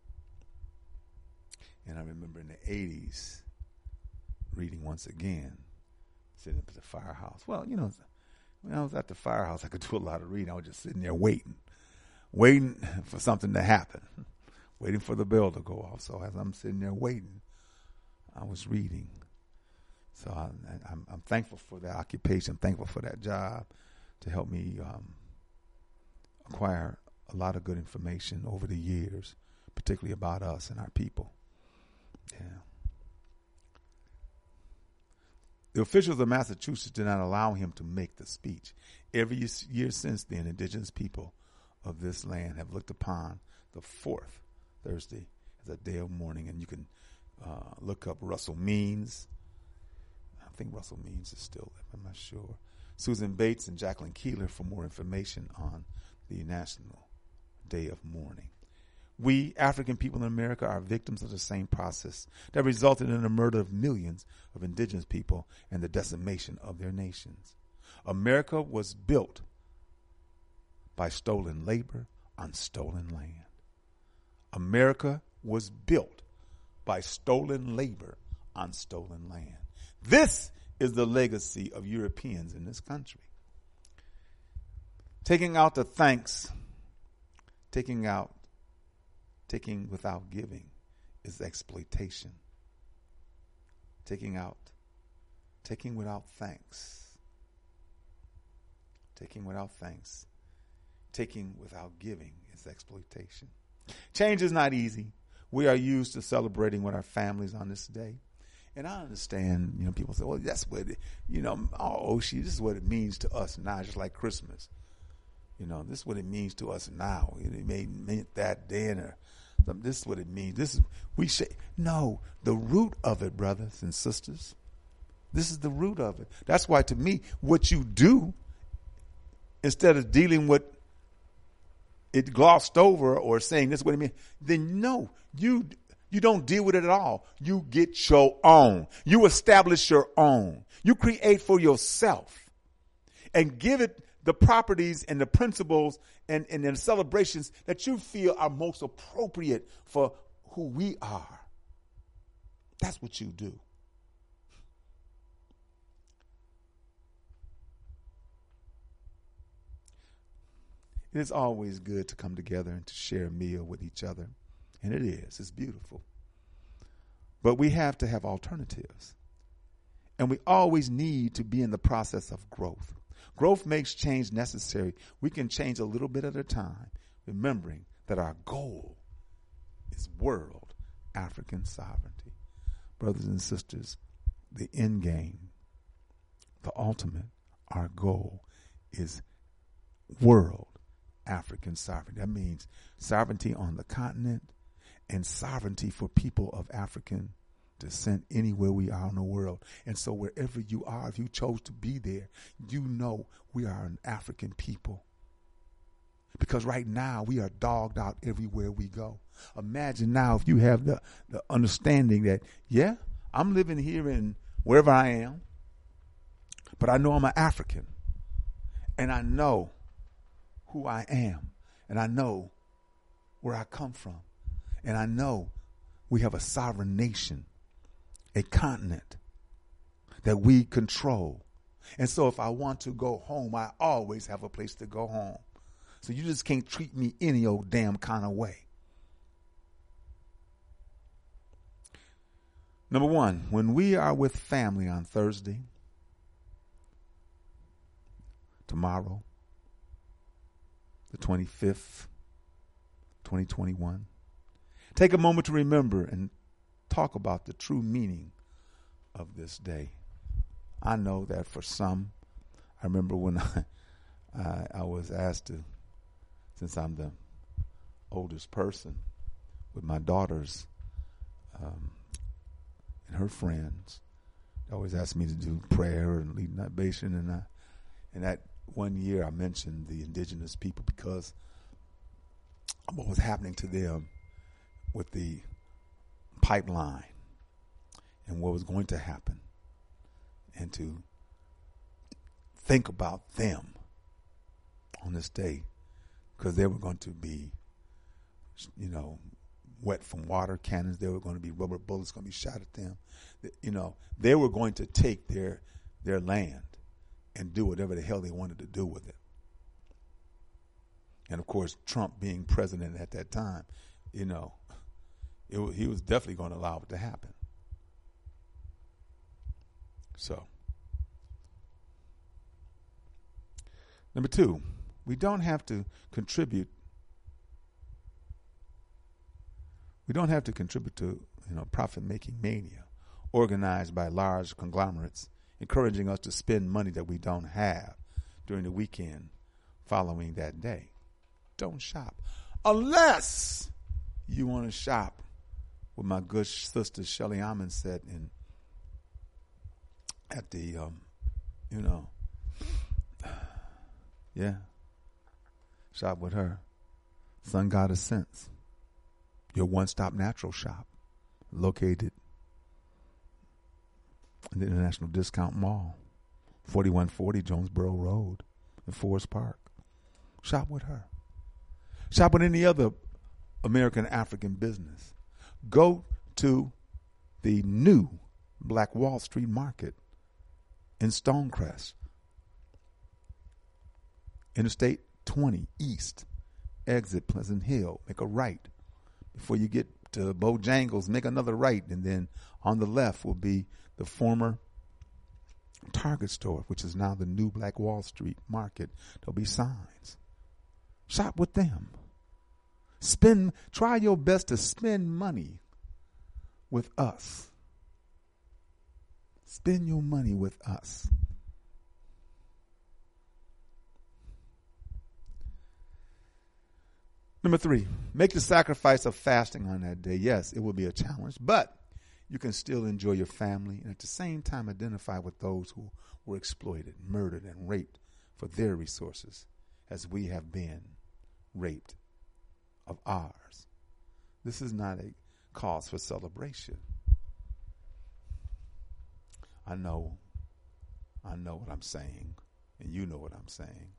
And I remember in the eighties, reading once again, sitting up at the firehouse. Well, you know, when I was at the firehouse, I could do a lot of reading. I was just sitting there waiting, waiting for something to happen, waiting for the bell to go off. So as I'm sitting there waiting, I was reading. So I, I'm, I'm thankful for that occupation, thankful for that job to help me um, acquire a lot of good information over the years, particularly about us and our people. Yeah. The officials of Massachusetts did not allow him to make the speech. Every year since then, indigenous people of this land have looked upon the fourth Thursday as a day of mourning. And you can uh, look up Russell Means. I think Russell Means is still there. I'm not sure. Susan Bates and Jacqueline Keeler for more information on the National Day of Mourning. We, African people in America, are victims of the same process that resulted in the murder of millions of indigenous people and the decimation of their nations. America was built by stolen labor on stolen land. America was built by stolen labor on stolen land. This is the legacy of Europeans in this country. Taking out the thanks, taking out, taking without giving is exploitation. Taking out, taking without thanks, taking without thanks, taking without giving is exploitation. Change is not easy. We are used to celebrating with our families on this day. And I understand, you know, people say, well, that's what, it, you know, oh, Oshie, this is what it means to us now, just like Christmas. You know, this is what it means to us now. It may mean that then, or this is what it means. This is, we say, no, the root of it, brothers and sisters, this is the root of it. That's why, to me, what you do, instead of dealing with it glossed over or saying this is what it means, then no, you you don't deal with it at all. You get your own. You establish your own. You create for yourself and give it the properties and the principles and, and the celebrations that you feel are most appropriate for who we are. That's what you do. It is always good to come together and to share a meal with each other. And it is. It's beautiful. But we have to have alternatives. And we always need to be in the process of growth. Growth makes change necessary. We can change a little bit at a time, remembering that our goal is world African sovereignty. Brothers and sisters, the end game, the ultimate, our goal is world African sovereignty. That means sovereignty on the continent and sovereignty for people of African descent anywhere we are in the world. And so wherever you are, if you chose to be there, you know we are an African people. Because right now we are dogged out everywhere we go. Imagine now if you have the, the understanding that, yeah, I'm living here in wherever I am, but I know I'm an African. And I know who I am. And I know where I come from. And I know we have a sovereign nation, a continent that we control. And so if I want to go home, I always have a place to go home. So you just can't treat me any old damn kind of way. Number one, when we are with family on Thursday, tomorrow, the twenty-fifth, twenty twenty-one, take a moment to remember and talk about the true meaning of this day. I know that for some, I remember when I, I, I was asked to, since I'm the oldest person, with my daughters um, and her friends, they always asked me to do prayer and lead libation. And, I, and that one year I mentioned the indigenous people because of what was happening to them with the pipeline and what was going to happen, and to think about them on this day, because they were going to be, you know, wet from water cannons. There were going to be rubber bullets going to be shot at them. You know, they were going to take their their land and do whatever the hell they wanted to do with it. And of course, Trump being president at that time, you know, it, he was definitely going to allow it to happen. So, number two, we don't have to contribute. We don't have to contribute to, you know, profit-making mania organized by large conglomerates, encouraging us to spend money that we don't have during the weekend following that day. Don't shop. Unless you want to shop, what my good sister Shelly Ammon said in at the, um, you know, yeah, shop with her. Sun God of Sense. your one-stop natural shop located in the International Discount Mall, forty-one forty Jonesboro Road in Forest Park. Shop with her. Shop with any other American African business. Go to the new Black Wall Street Market in Stonecrest. Interstate twenty East, exit Pleasant Hill. Make a right. Before you get to Bojangles, make another right. And then on the left will be the former Target store, which is now the new Black Wall Street Market. There'll be signs. Shop with them. Spend, try your best to spend money with us. Spend your money with us. Number three, make the sacrifice of fasting on that day. Yes, it will be a challenge, but you can still enjoy your family and at the same time identify with those who were exploited, murdered, and raped for their resources as we have been raped of ours. This is not a cause for celebration. I know, I know what I'm saying, and you know what I'm saying.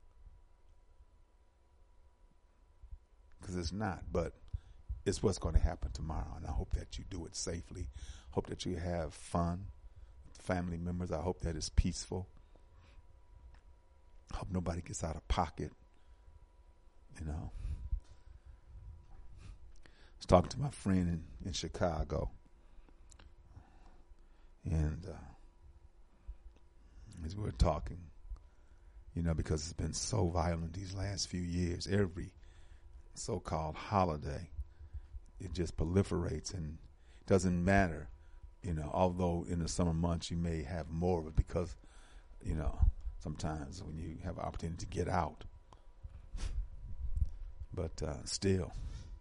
Because it's not, but it's what's going to happen tomorrow, and I hope that you do it safely. Hope that you have fun with family members. I hope that it's peaceful. I hope nobody gets out of pocket, you know. I was talking to my friend in, in Chicago, and uh, as we were talking, you know, because it's been so violent these last few years, every so-called holiday, it just proliferates, and it doesn't matter, you know, although in the summer months you may have more of it because, you know, sometimes when you have an opportunity to get out. But uh, still,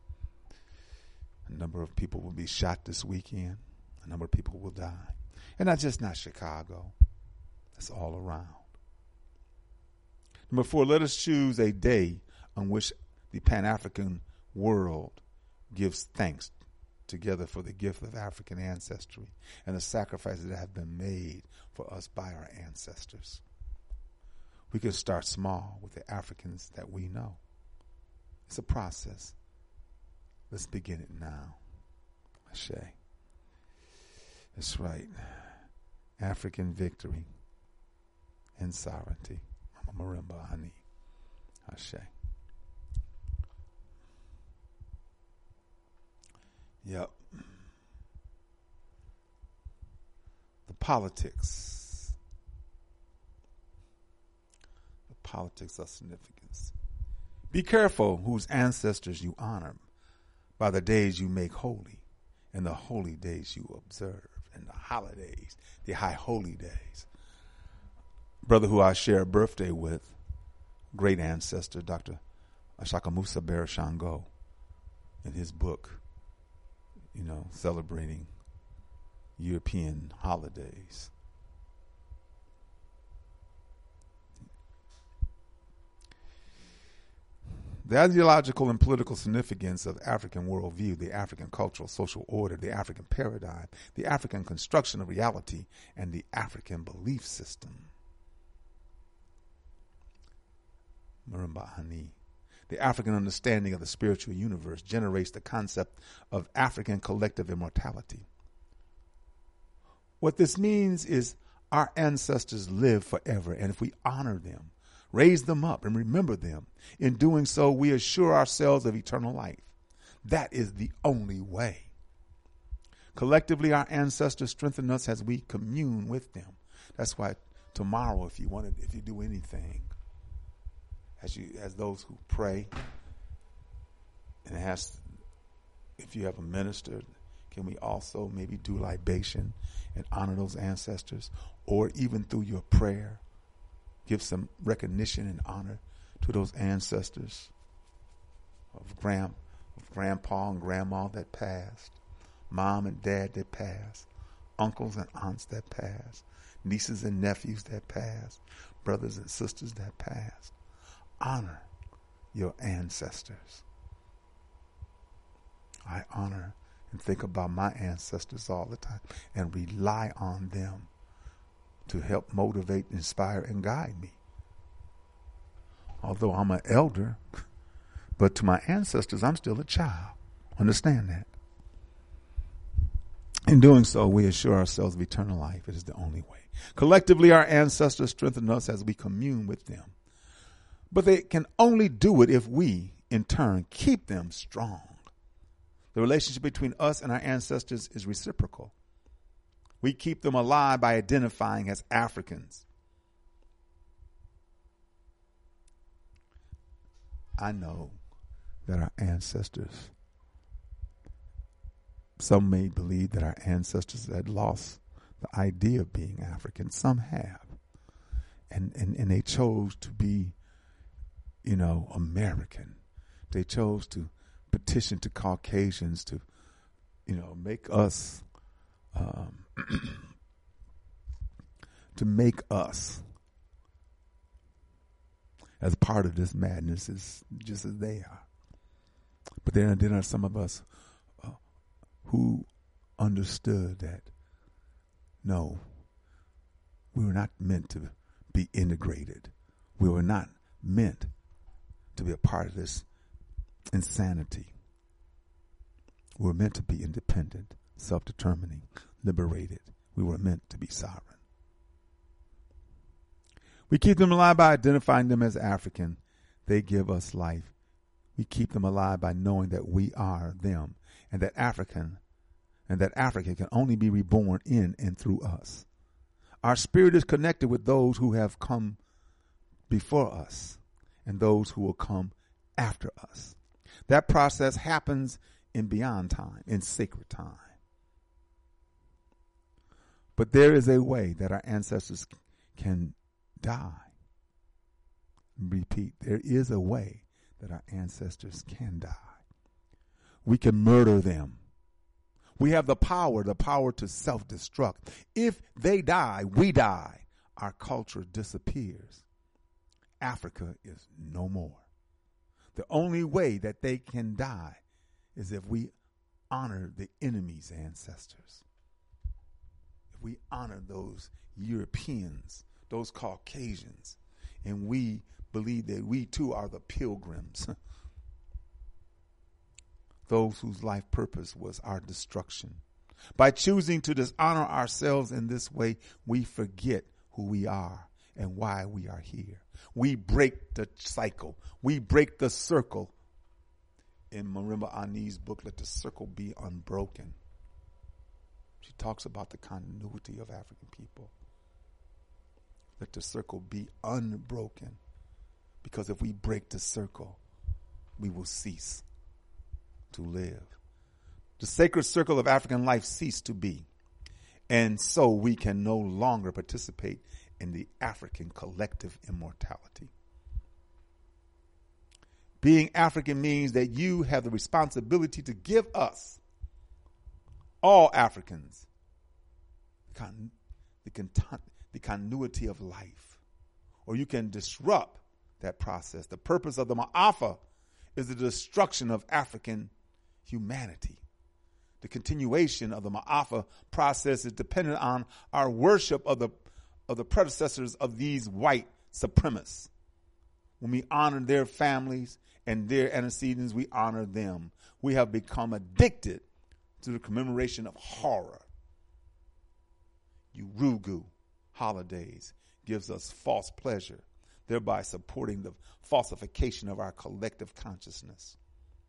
a number of people will be shot this weekend. A number of people will die. And that's just not Chicago. That's all around. Number four, let us choose a day on which the Pan-African world gives thanks together for the gift of African ancestry and the sacrifices that have been made for us by our ancestors. We can start small with the Africans that we know. It's a process. Let's begin it now. Ashe. That's right. African victory and sovereignty. Mama Marimba Ani. Ashe. Yep. The politics. The politics of significance. Be careful whose ancestors you honor by the days you make holy and the holy days you observe and the holidays, the high holy days. Brother who I share a birthday with, great ancestor, Doctor Ashakamusa Barashango, in his book, you know, celebrating European holidays. The ideological and political significance of African worldview, the African cultural social order, the African paradigm, the African construction of reality, and the African belief system. Marimba Hani. The African understanding of the spiritual universe generates the concept of African collective immortality. What this means is our ancestors live forever, and if we honor them, raise them up, and remember them, in doing so, we assure ourselves of eternal life. That is the only way. Collectively, our ancestors strengthen us as we commune with them. That's why tomorrow, if you want to, if you do anything, as you, as those who pray, and ask if you have a minister, can we also maybe do libation and honor those ancestors, or even through your prayer, give some recognition and honor to those ancestors of grand, of grandpa and grandma that passed, mom and dad that passed, uncles and aunts that passed, nieces and nephews that passed, brothers and sisters that passed. Honor your ancestors. I honor and think about my ancestors all the time and rely on them to help motivate, inspire, and guide me. Although I'm an elder, but to my ancestors, I'm still a child. Understand that. In doing so, we assure ourselves of eternal life. It is the only way. Collectively, our ancestors strengthen us as we commune with them. But they can only do it if we, in turn, keep them strong. The relationship between us and our ancestors is reciprocal. We keep them alive by identifying as Africans. I know that our ancestors, some may believe that our ancestors had lost the idea of being African. Some have. And, and, and they chose to be, you know, American. They chose to petition to Caucasians to, you know, make us, um, to make us as part of this madness, is just as they are. But then there are some of us uh, who understood that, no, we were not meant to be integrated. We were not meant to be a part of this insanity. We were meant to be independent, self-determining, liberated. We were meant to be sovereign. We keep them alive by identifying them as African. They give us life. We keep them alive by knowing that we are them, and that African, and that Africa can only be reborn in and through us. Our spirit is connected with those who have come before us and those who will come after us. That process happens in beyond time, in sacred time. But there is a way that our ancestors can die. Repeat, there is a way that our ancestors can die. We can murder them. We have the power, the power to self-destruct. If they die, we die. Our culture disappears. Africa is no more. The only way that they can die is if we honor the enemy's ancestors. If we honor those Europeans, those Caucasians, and we believe that we too are the pilgrims, those whose life purpose was our destruction. By choosing to dishonor ourselves in this way, we forget who we are and why we are here. We break the cycle. We break the circle. In Marimba Ani's book, Let the Circle Be Unbroken, she talks about the continuity of African people. Let the circle be unbroken. Because if we break the circle, we will cease to live. The sacred circle of African life ceased to be. And so we can no longer participate in the African collective immortality. Being African means that you have the responsibility to give us, all Africans, con- the, con- the continuity of life. Or you can disrupt that process. The purpose of the Ma'afa is the destruction of African humanity. The continuation of the Ma'afa process is dependent on our worship of the of the predecessors of these white supremacists. When we honor their families and their antecedents, we honor them. We have become addicted to the commemoration of horror. Urugu holidays gives us false pleasure, thereby supporting the falsification of our collective consciousness.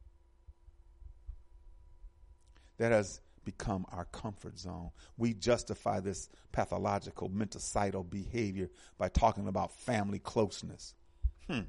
That has become our comfort zone. We justify this pathological mental behavior by talking about family closeness. Hmm.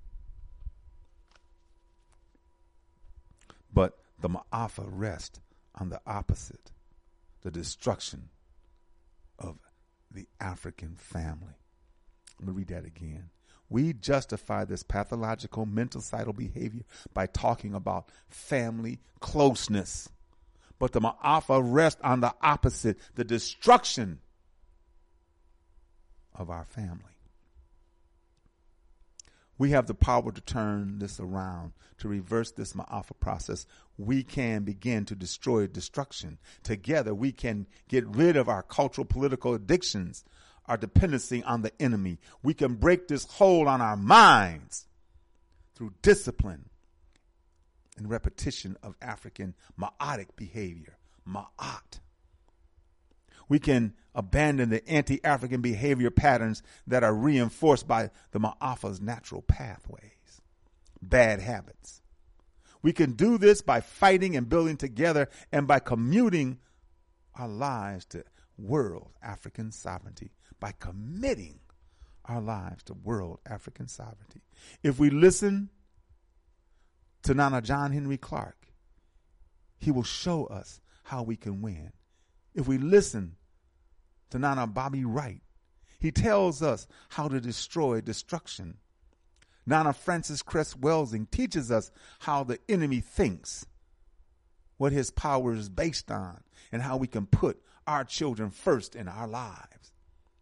But the Ma'afa rests on the opposite, the destruction of the African family. Let me read that again. We justify this pathological mental behavior by talking about family closeness. But the Ma'afa rests on the opposite, the destruction of our family. We have the power to turn this around, to reverse this Ma'afa process. We can begin to destroy destruction. Together, we can get rid of our cultural, political addictions, our dependency on the enemy. We can break this hold on our minds through discipline and repetition of African Ma'atic behavior. Ma'at. We can abandon the anti-African behavior patterns that are reinforced by the Ma'afa's natural pathways, bad habits. We can do this by fighting and building together and by commuting our lives to world African sovereignty, by committing our lives to world African sovereignty. If we listen to Nana John Henry Clark, he will show us how we can win. If we listen to Nana Bobby Wright, he tells us how to destroy destruction. Nana Francis Cress Welsing teaches us how the enemy thinks, what his power is based on, and how we can put our children first in our lives.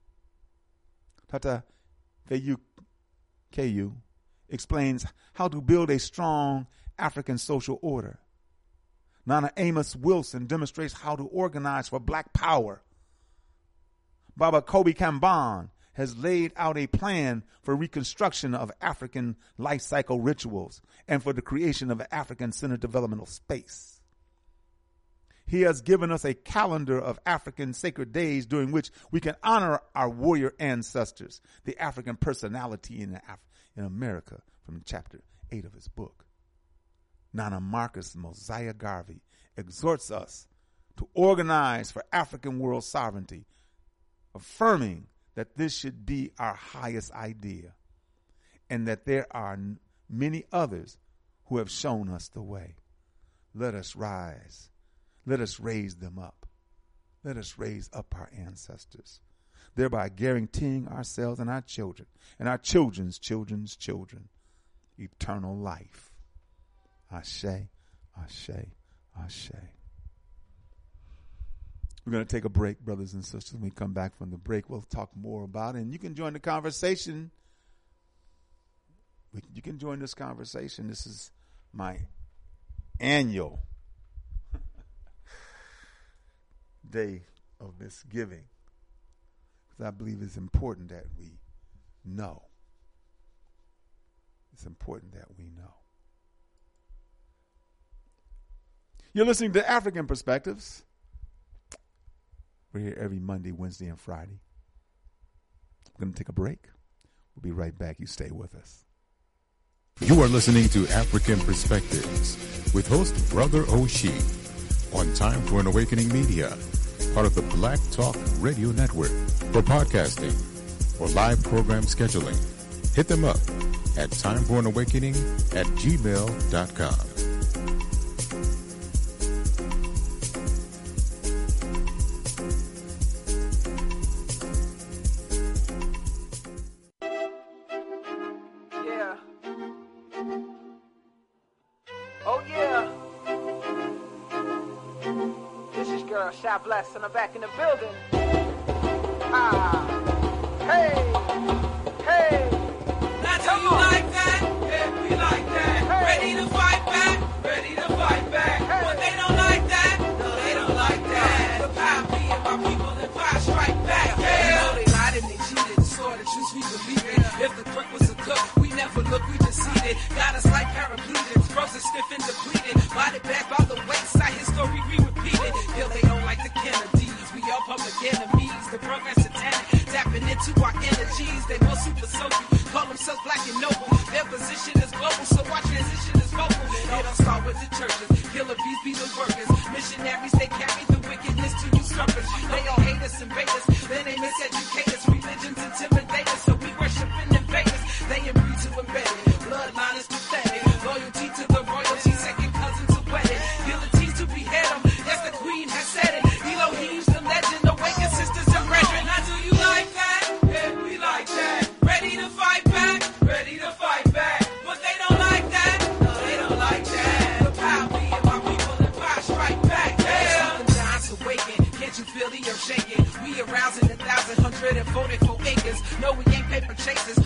Tata Fayu Ku explains how to build a strong African social order. Nana Amos Wilson demonstrates how to organize for black power. Baba Kobe Kamban has laid out a plan for reconstruction of African life cycle rituals and for the creation of an African-centered developmental space. He has given us a calendar of African sacred days during which we can honor our warrior ancestors, the African personality in, Af- in America, from chapter eight of his book. Nana Marcus Mosiah Garvey exhorts us to organize for African world sovereignty, affirming that this should be our highest idea and that there are n- many others who have shown us the way. Let us rise. Let us raise them up. Let us raise up our ancestors, thereby guaranteeing ourselves and our children and our children's children's children eternal life. Ashe, ashe, ashe. We're going to take a break, brothers and sisters. When we come back from the break, we'll talk more about it. And you can join the conversation. We, you can join this conversation. This is my annual day of this giving, because I believe it's important that we know. It's important that we know. You're listening to African Perspectives. We're here every Monday, Wednesday, and Friday. We're going to take a break. We'll be right back. You stay with us. You are listening to African Perspectives with host Brother Oshie on Time for an Awakening Media, part of the Black Talk Radio Network. For podcasting or live program scheduling, hit them up at timeforanawakening at gmail dot com. Bless, and I'm back in the building. Ah, hey, hey. Now do you like that? Yeah, we like that. Hey. Ready to fight back? Ready to fight back. Hey. But they don't like that? No, they don't like that. The power be and my people and fire strike back. Yeah. You know they lied and they cheated. Saw the truth, we believe it. If the crook was a cook, we never look, we just eat it. Got us like paraplegics, frozen stiff and depleted. Body back by the wayside, history re-repeated. Till they don't like the Kennedys, we all public enemies. The program satanic, tapping into our energies. They will super soapy, call themselves black and noble. Their position is global, so our transition is vocal. It all start with the churches, killer bees be the workers. Missionaries, they carry the wickedness to usurpers. They all hate us and bait us, then they miseducate us. Religions intimidate us, so we worship and invade us. They agree to embed it, bloodline is pathetic. Loyalty to the royalty, second cousin to wedding. Guillotines to behead them, yes the queen has said it. Elohim's the legend, awaken sisters and brethren. Now do you like that? Yeah, we like that. Ready to fight back? Ready to fight back. But they don't like that? No, they don't like that. The power be in my people and fire strike back. Yeah. Something dies awaken, can't you feel the earth shaking? We arousing a thousand hundred and forty-four acres. No, we ain't paper chasers, more like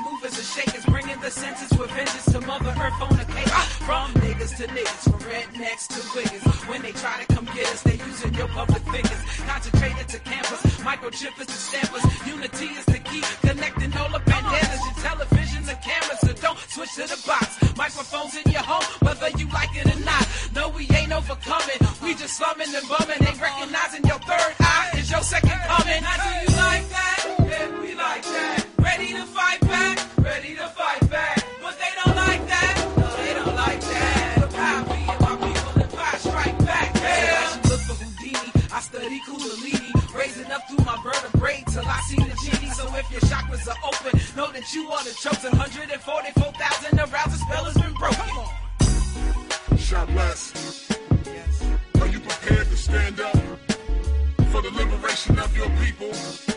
movers and shakers, bringing the senses with vengeance to Mother Earth on the case. From niggas to niggas, from rednecks to wiggers. When they try to come get us, they using your public figures. Concentrated to campus, microchippers to stampers. Unity is the key, connecting all the bandanas, your televisions and cameras. So don't switch to the box. Microphones in your home, whether you like it or not. No, we ain't overcoming. We just slumming and bumming. Ain't recognizing your third eye is your second coming. Now do you like that? Yeah, we like that. Ready to fight back? Ready to fight back. But they don't like that. No, they don't like that. The power be in my people and power strike back. Yeah. So as you look for Houdini, I study Kundalini, raising up through my vertebrae till I see the genie. So if your chakras are open, know that you are the chosen. one hundred forty-four thousand aroused, the spell has been broken. Come on. Shot blast. Yes. Are you prepared to stand up for the liberation of your people?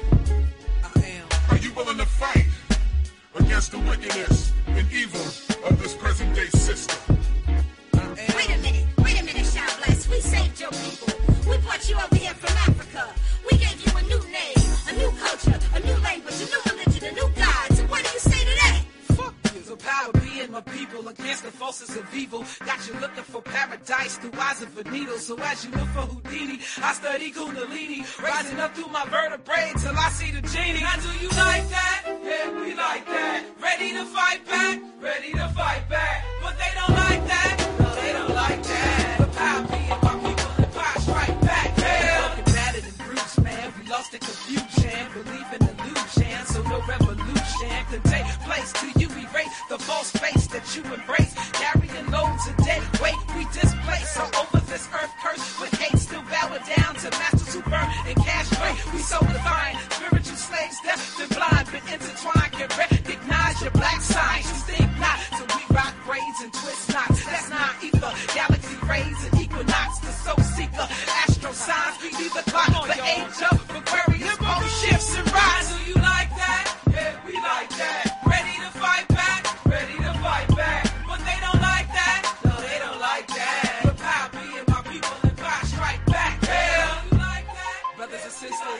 I am. Are you willing to fight against the wickedness and evil of this present day system? I am. Wait a minute, wait a minute, Shot Blast. We saved your people. We brought you over here from Africa. We gave you a new name, a new culture, a new language, a new religion, a new God. So what do you say to that? Fuck you. So power be in my people against the forces of evil. Got you looking for paradise through eyes of a needle. So as you look for Houdini, I study Kundalini, rising up through my vertebrae till I see the genie. Now do you like that? Yeah, we like that. Ready to fight back? Ready to fight back. But they don't like that. No, they don't like that. The power be in my people and power strike back. Yeah. Broken, battered, and bruised, man. We lost the confusion. Believe in illusion, so no revolution can take place till you erase the false face that you embrace. Carrying loads of dead weight, we displace. So over this earth curse with hate, still bowing down to masters who burn and cash great. We so divine, spiritual slaves, deaf and blind, but intertwined. Can recognize your black signs. You think not, so we rock braids and twist knots. That's not ether, galaxy rays and equinox. The soul seeker, astro signs, we leave the clock. The age of Aquarius, pole shifts and rise. Do you like that? Yeah, we like that. Ready to fight back? Ready to fight back. But they don't like that. No, they don't like that. The power be in my people and power strike back. Yeah, you like that? Brothers and sisters,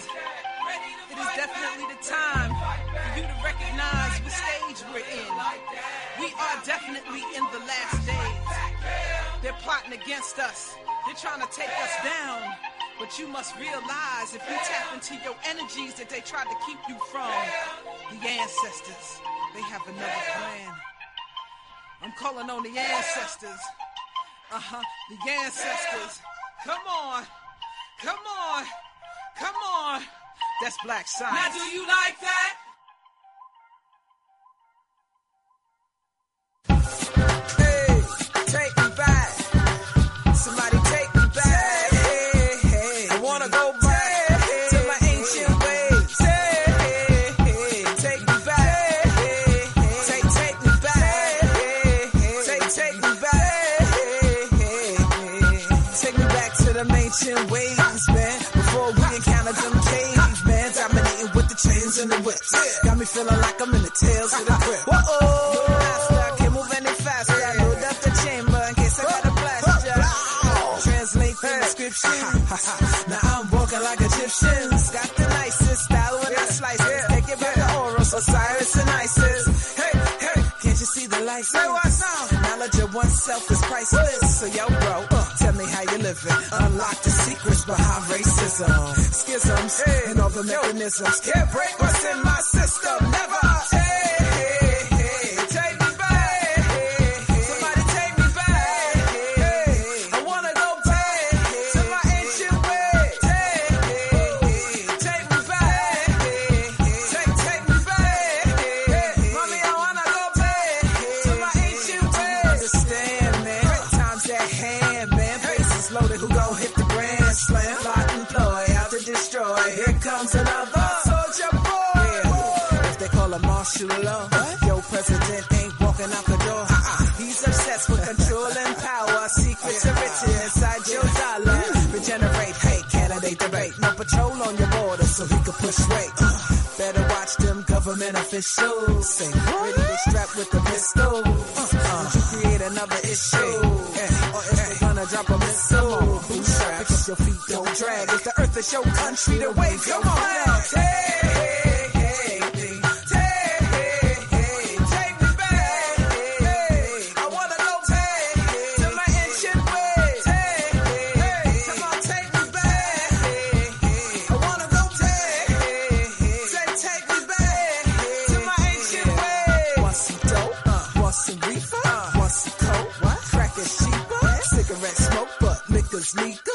it is definitely the time for you to recognize what stage we're in. We are definitely in the last days. They're plotting against us. They're trying to take us down. But you must realize if you tap into your energies that they tried to keep you from, the ancestors, they have another plan. I'm calling on the ancestors. Uh-huh, the ancestors. Come on. Come on. Come on. That's black science. Now do you like that? Hey, take me back. Somebody take me back. Hey, hey. I wanna go back to my ancient ways. Hey, hey. Take me back. Take, take me back. Take, take me back. Take me back to them ancient ways, man. Before we encountered them cavemen, dominating with the chains and the whips. Got me feeling like I'm in the tails of the grip. Whoa, master, I can't move any faster. I load up the chamber in case I got a blast. Translate the description. Now I'm walking like Egyptians. Got the nicest style when I slice it. Take it back to Horus, Osiris and Isis. Hey, hey, can't you see the light? Say what's up? Knowledge of oneself is priceless. So yo, bro, uh, tell me how you living. Unlock the secrets behind racism, schisms, and all the mechanisms. Can't break what's in my system. Never. Hey, hey, hey, take me back. Somebody take me back. I wanna go back to my ancient ways. Take me back. Take, take me back. Mommy, I wanna go back to my ancient ways. Understand, man. Times at hand, man. Faces loaded, who gon' hit the grand slam? Plot and ploy, out to destroy. Here comes another soldier boy. Yeah. If they call him martial law, yo, president ain't walking out the door. He's obsessed with control and power. Secrets are written inside your dollar. Regenerate, hey, candidate debate. No patrol on your border so he can push weight. Uh, better watch them government officials. Say, ready to strap with the pistol. Uh, uh, you create another issue. Yeah. Or if they're gonna drop a missile. Bootstrap, pick up your feet, don't drag. If the earth is your country, then wave your flag. Hey, hey, hey, hey, hey,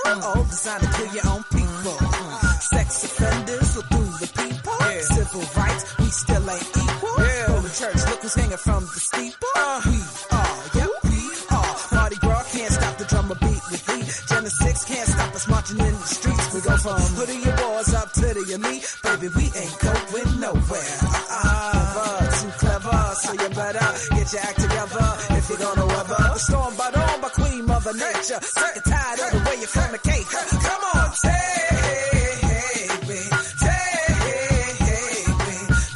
Uh-oh, designed to kill your own people. Sex offenders look through the people. Yeah. Civil rights, we still ain't equal. Yeah. Go to church, look who's hanging from the steeple. Uh. We are, yep, we are. Mardi Gras can't stop the drummer beat with heat. Genesis can't stop us marching in the streets. We go from hood of your boys up to the elite. Baby, we ain't going nowhere. Uh-uh. Never too clever, so you better get your act together if you're gonna weather the storm. But on by Queen Mother Nature, sick and tired of the way you fornicate. Come on, take me, take me,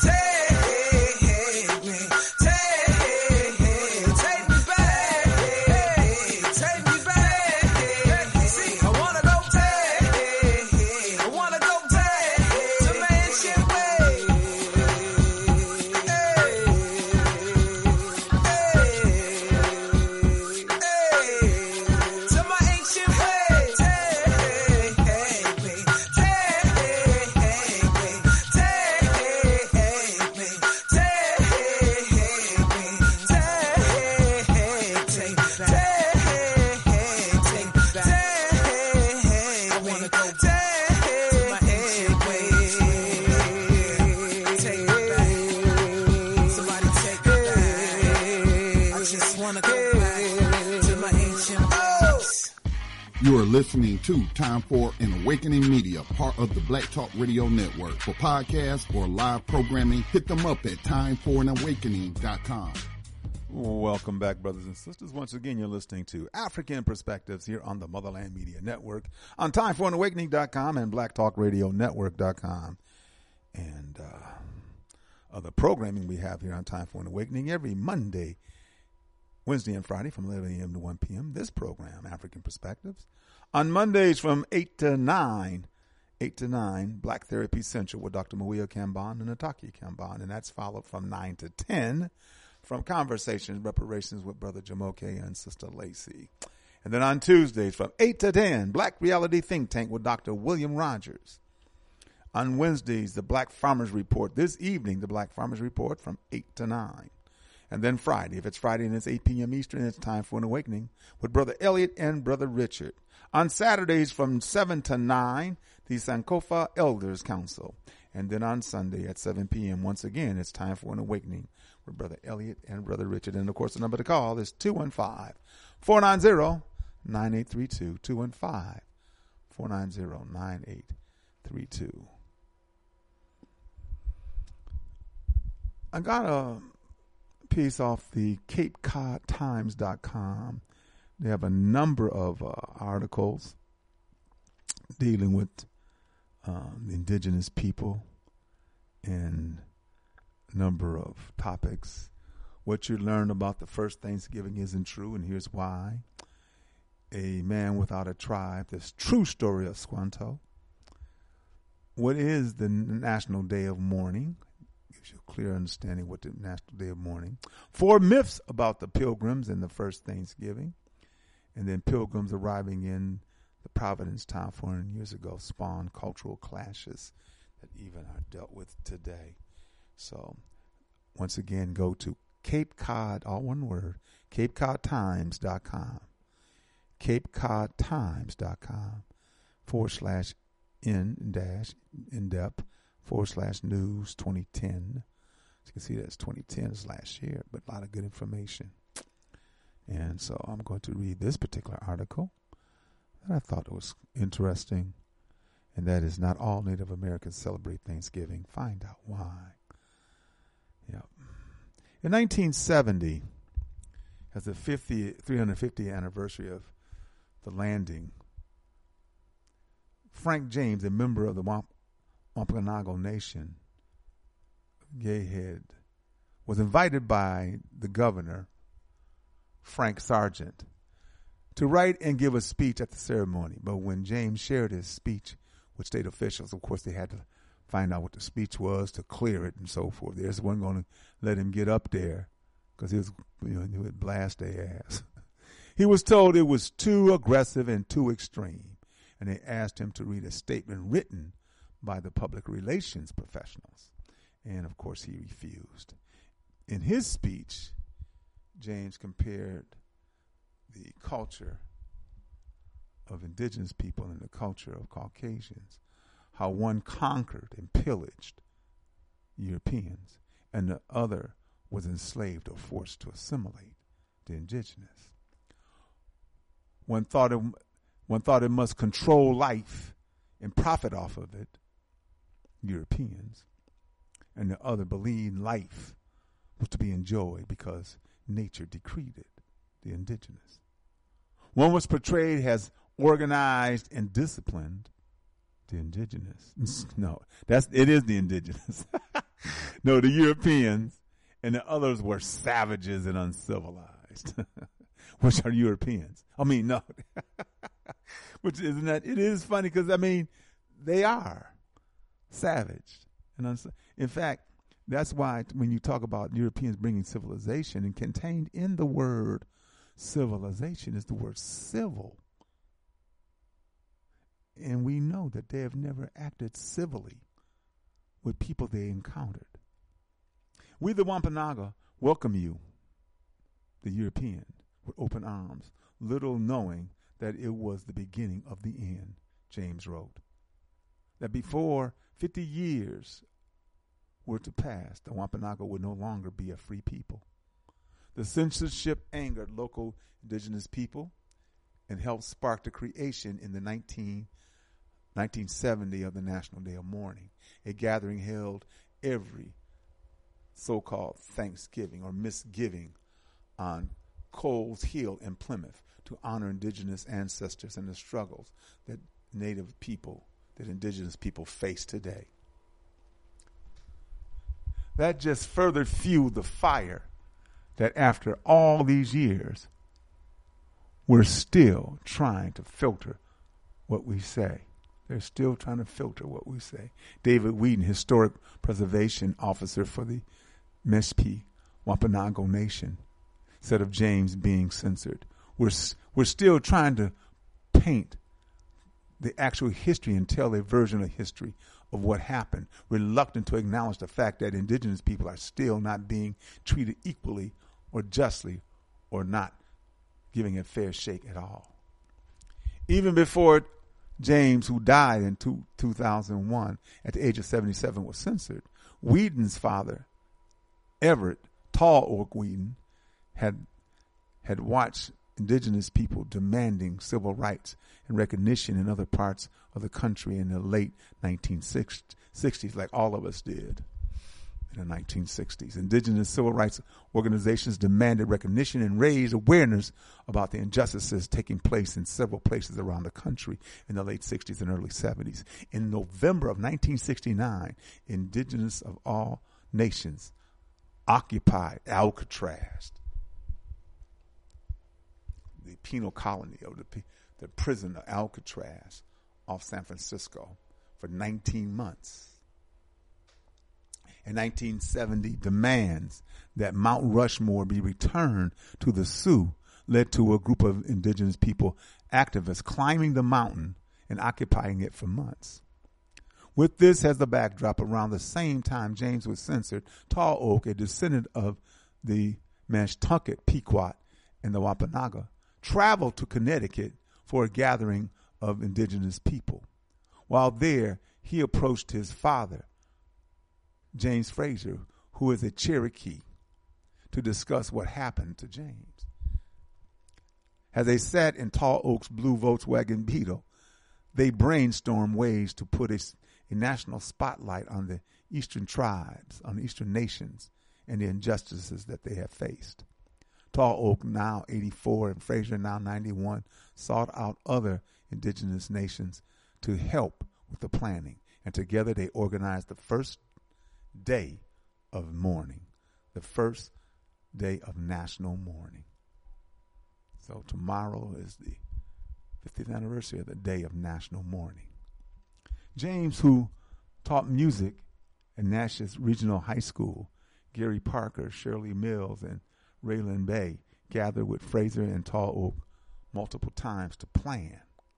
take me, take, take me back, take me back. See, I wanna go take, I wanna go take to my ancient way. To my ancient way. Take me, take me, take me, take me, take, take, take, take, take, I wanna go back to my ancient ways. Take me back. Somebody take me back. I just wanna go back to my ancient ways. You are listening to Time for an Awakening Media, part of the Black Talk Radio Network. For podcasts or live programming, hit them up at time for an awakening dot com. Welcome back, brothers and sisters. Once again, you're listening to African Perspectives here on the Motherland Media Network on time for an awakening dot com and black talk radio network dot com. And uh, other programming we have here on Time for an Awakening every Monday, Wednesday, and Friday from eleven a.m. to one p.m. This program, African Perspectives. On Mondays from eight to nine, eight to nine, Black Therapy Central with Doctor Mawia Kamban and Ataki Kamban. And that's followed from nine to ten from Conversations, Reparations with Brother Jamoke and Sister Lacey. And then on Tuesdays from eight to ten, Black Reality Think Tank with Doctor William Rogers. On Wednesdays, the Black Farmers Report. This evening, the Black Farmers Report from eight to nine. And then Friday, if it's Friday and it's eight p.m. Eastern, it's Time for an Awakening with Brother Elliot and Brother Richard. On Saturdays from seven to nine, the Sankofa Elders Council. And then on Sunday at seven p.m., once again, it's Time for an Awakening with Brother Elliot and Brother Richard. And, of course, the number to call is two one five, four nine zero, nine eight three two, two one five, four nine zero, nine eight three two. I got a piece off the Cape Cod Times dot com. They have a number of uh, articles dealing with um, indigenous people and a number of topics. What you learn about the first Thanksgiving isn't true, and here's why. A man without a tribe, this true story of Squanto. What is the National Day of Mourning? Gives you a clear understanding what the National Day of Mourning. Four myths about the Pilgrims and the first Thanksgiving. And then Pilgrims arriving in the Providence town four hundred years ago spawned cultural clashes that even are dealt with today. So, once again, go to Cape Cod, all one word, Cape Cod Times dot com. Cape Cod Times dot com forward slash in dash in depth forward slash news twenty ten. As you can see, that's twenty ten is last year, but a lot of good information. And so I'm going to read this particular article that I thought was interesting, and that is not all Native Americans celebrate Thanksgiving. Find out why. Yep. In nineteen seventy, as the three hundred fiftieth anniversary of the landing, Frank James, a member of the Wamp- Wampanoag Nation, Gayhead, was invited by the governor, Frank Sargent, to write and give a speech at the ceremony. But when James shared his speech with state officials, of course, they had to find out what the speech was to clear it and so forth. They just weren't going to let him get up there because he was, you know, he would blast their ass. He was told it was too aggressive and too extreme, and they asked him to read a statement written by the public relations professionals. And, of course, he refused. In his speech, James compared the culture of indigenous people and the culture of Caucasians, how one conquered and pillaged Europeans and the other was enslaved or forced to assimilate the indigenous. One thought it, one thought it must control life and profit off of it, Europeans, and the other believed life was to be enjoyed because nature decreed it, the indigenous. One was portrayed as organized and disciplined, the indigenous. No, that's it is the indigenous. No, the Europeans, and the others were savages and uncivilized, which are Europeans. I mean, no, which isn't that? It is funny because I mean, they are savage and uncivilized. In fact, that's why when you talk about Europeans bringing civilization, and contained in the word civilization is the word civil. And we know that they have never acted civilly with people they encountered. We, the Wampanoag, welcome you, the European, with open arms, little knowing that it was the beginning of the end, James wrote. That before fifty years were to pass, the Wampanoag would no longer be a free people. The censorship angered local indigenous people and helped spark the creation in the nineteen seventy of the National Day of Mourning, a gathering held every so-called Thanksgiving or misgiving on Coles Hill in Plymouth to honor indigenous ancestors and the struggles that native people, that indigenous people face today. That just further fueled the fire that after all these years, we're still trying to filter what we say. They're still trying to filter what we say. David Wheaton, Historic Preservation Officer for the Meshpi Wampanoag Nation, said of James being censored, we're, we're still trying to paint the actual history and tell a version of history of what happened, reluctant to acknowledge the fact that indigenous people are still not being treated equally or justly or not giving a fair shake at all. Even before James, who died in two, two thousand one at the age of seventy-seven, was censored, Wheaton's father, Everett Tall Oak Wheaton, had had watched indigenous people demanding civil rights and recognition in other parts of the country in the late nineteen sixties, like all of us did in the nineteen sixties. Indigenous civil rights organizations demanded recognition and raised awareness about the injustices taking place in several places around the country in the late sixties and early seventies. In November of nineteen sixty-nine, indigenous of all nations occupied Alcatraz, the penal colony of the, the prison of Alcatraz off San Francisco for nineteen months. In nineteen seventy, demands that Mount Rushmore be returned to the Sioux led to a group of indigenous people activists climbing the mountain and occupying it for months. With this as the backdrop, around the same time James was censored, Tall Oak, a descendant of the Mashtucket, Pequot, and the Wampanoag, traveled to Connecticut for a gathering of indigenous people. While there, he approached his father, James Fraser, who is a Cherokee, to discuss what happened to James. As they sat in Tall Oak's blue Volkswagen Beetle, they brainstormed ways to put a, a national spotlight on the eastern tribes, on the eastern nations, and the injustices that they have faced. Tall Oak, now eighty-four, and Fraser, now ninety-one, sought out other indigenous nations to help with the planning, and together they organized the first day of mourning, the first day of national mourning. So tomorrow is the fiftieth anniversary of the day of national mourning. James, who taught music at Natchez Regional High School, Gary Parker, Shirley Mills, and Raylan Bay, gathered with Fraser and Tall Oak multiple times to plan.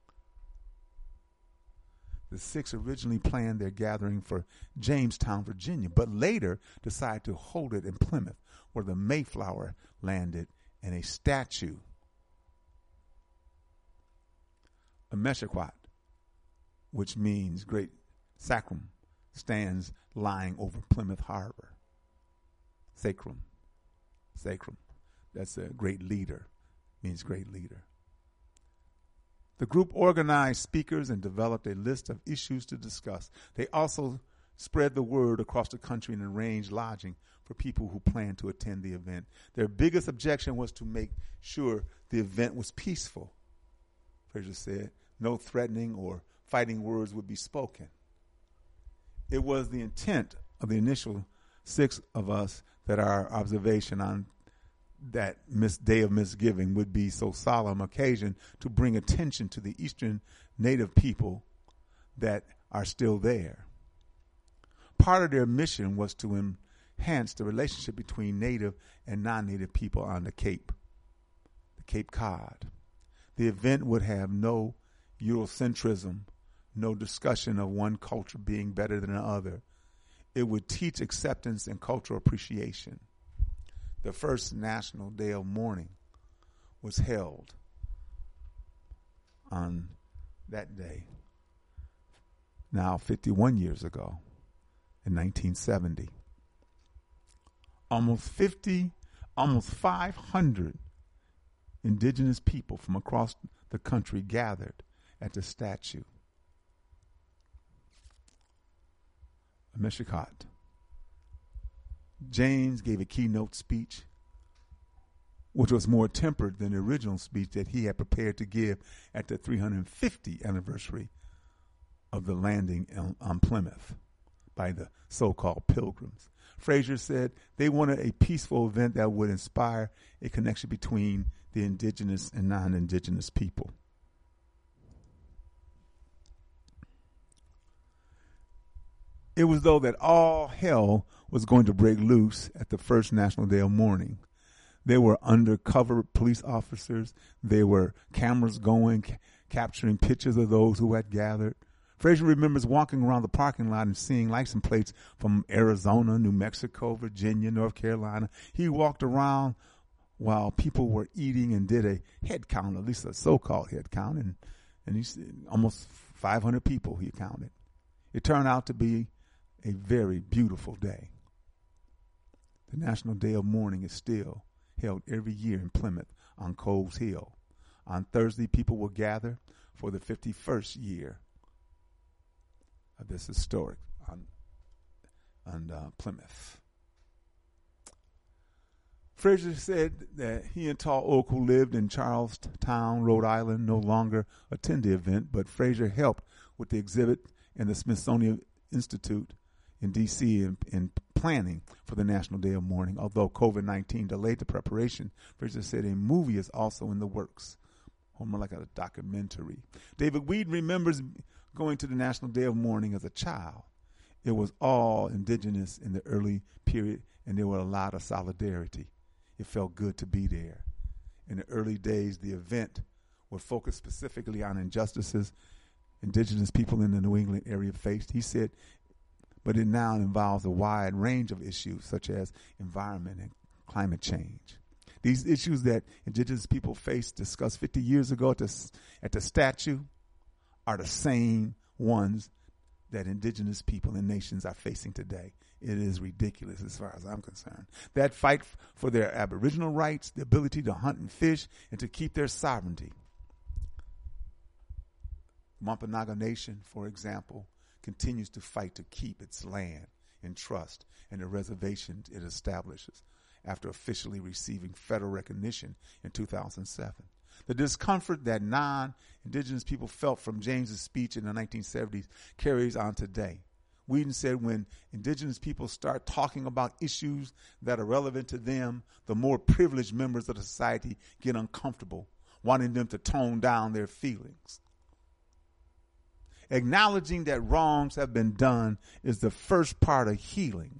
The six originally planned their gathering for Jamestown, Virginia, but later decided to hold it in Plymouth, where the Mayflower landed and a statue Ameshequat, which means great sacrum, stands lying over Plymouth Harbor. Sacrum, sacrum. That's a great leader, means great leader. The group organized speakers and developed a list of issues to discuss. They also spread the word across the country and arranged lodging for people who planned to attend the event. Their biggest objection was to make sure the event was peaceful. Fraser said, no threatening or fighting words would be spoken. It was the intent of the initial six of us that our observation on that mis- day of misgiving would be so solemn occasion to bring attention to the Eastern Native people that are still there. Part of their mission was to enhance the relationship between Native and non-Native people on the Cape, the Cape Cod. The event would have no Eurocentrism, no discussion of one culture being better than the other. It would teach acceptance and cultural appreciation. The first National Day of Mourning was held on that day, now fifty-one years ago, in nineteen seventy. Almost fifty, almost five hundred indigenous people from across the country gathered at the statue. Ameshequat. James gave a keynote speech, which was more tempered than the original speech that he had prepared to give at the three hundred fiftieth anniversary of the landing on, on Plymouth by the so-called Pilgrims. Fraser said they wanted a peaceful event that would inspire a connection between the indigenous and non-indigenous people. It was though that all hell was going to break loose at the first National Day of Mourning. There were undercover police officers. There were cameras going, ca- capturing pictures of those who had gathered. Fraser remembers walking around the parking lot and seeing license plates from Arizona, New Mexico, Virginia, North Carolina. He walked around while people were eating and did a head count, at least a so-called head count, and, and he's almost five hundred people he counted. It turned out to be a very beautiful day. The National Day of Mourning is still held every year in Plymouth on Coles Hill. On Thursday, people will gather for the fifty-first year of this historic on, on uh, Plymouth. Fraser said that he and Tall Oak, who lived in Charlestown, Rhode Island, no longer attend the event, but Fraser helped with the exhibit in the Smithsonian Institute in D C in, in planning for the National Day of Mourning. Although COVID nineteen delayed the preparation, Fraser said a movie is also in the works, more like a documentary. David Weed remembers going to the National Day of Mourning as a child. It was all indigenous in the early period, and there was a lot of solidarity. It felt good to be there. In the early days, the event would focus specifically on injustices indigenous people in the New England area faced. He said, but it now involves a wide range of issues such as environment and climate change. These issues that indigenous people faced, discussed fifty years ago at the, at the statue, are the same ones that indigenous people and nations are facing today. It is ridiculous as far as I'm concerned. That fight f- for their Aboriginal rights, the ability to hunt and fish, and to keep their sovereignty. Wampanoag Nation, for example, continues to fight to keep its land in trust and the reservations it establishes after officially receiving federal recognition in two thousand seven. The discomfort that non-indigenous people felt from James's speech in the nineteen seventies carries on today. Whedon said when indigenous people start talking about issues that are relevant to them, the more privileged members of the society get uncomfortable, wanting them to tone down their feelings. Acknowledging that wrongs have been done is the first part of healing.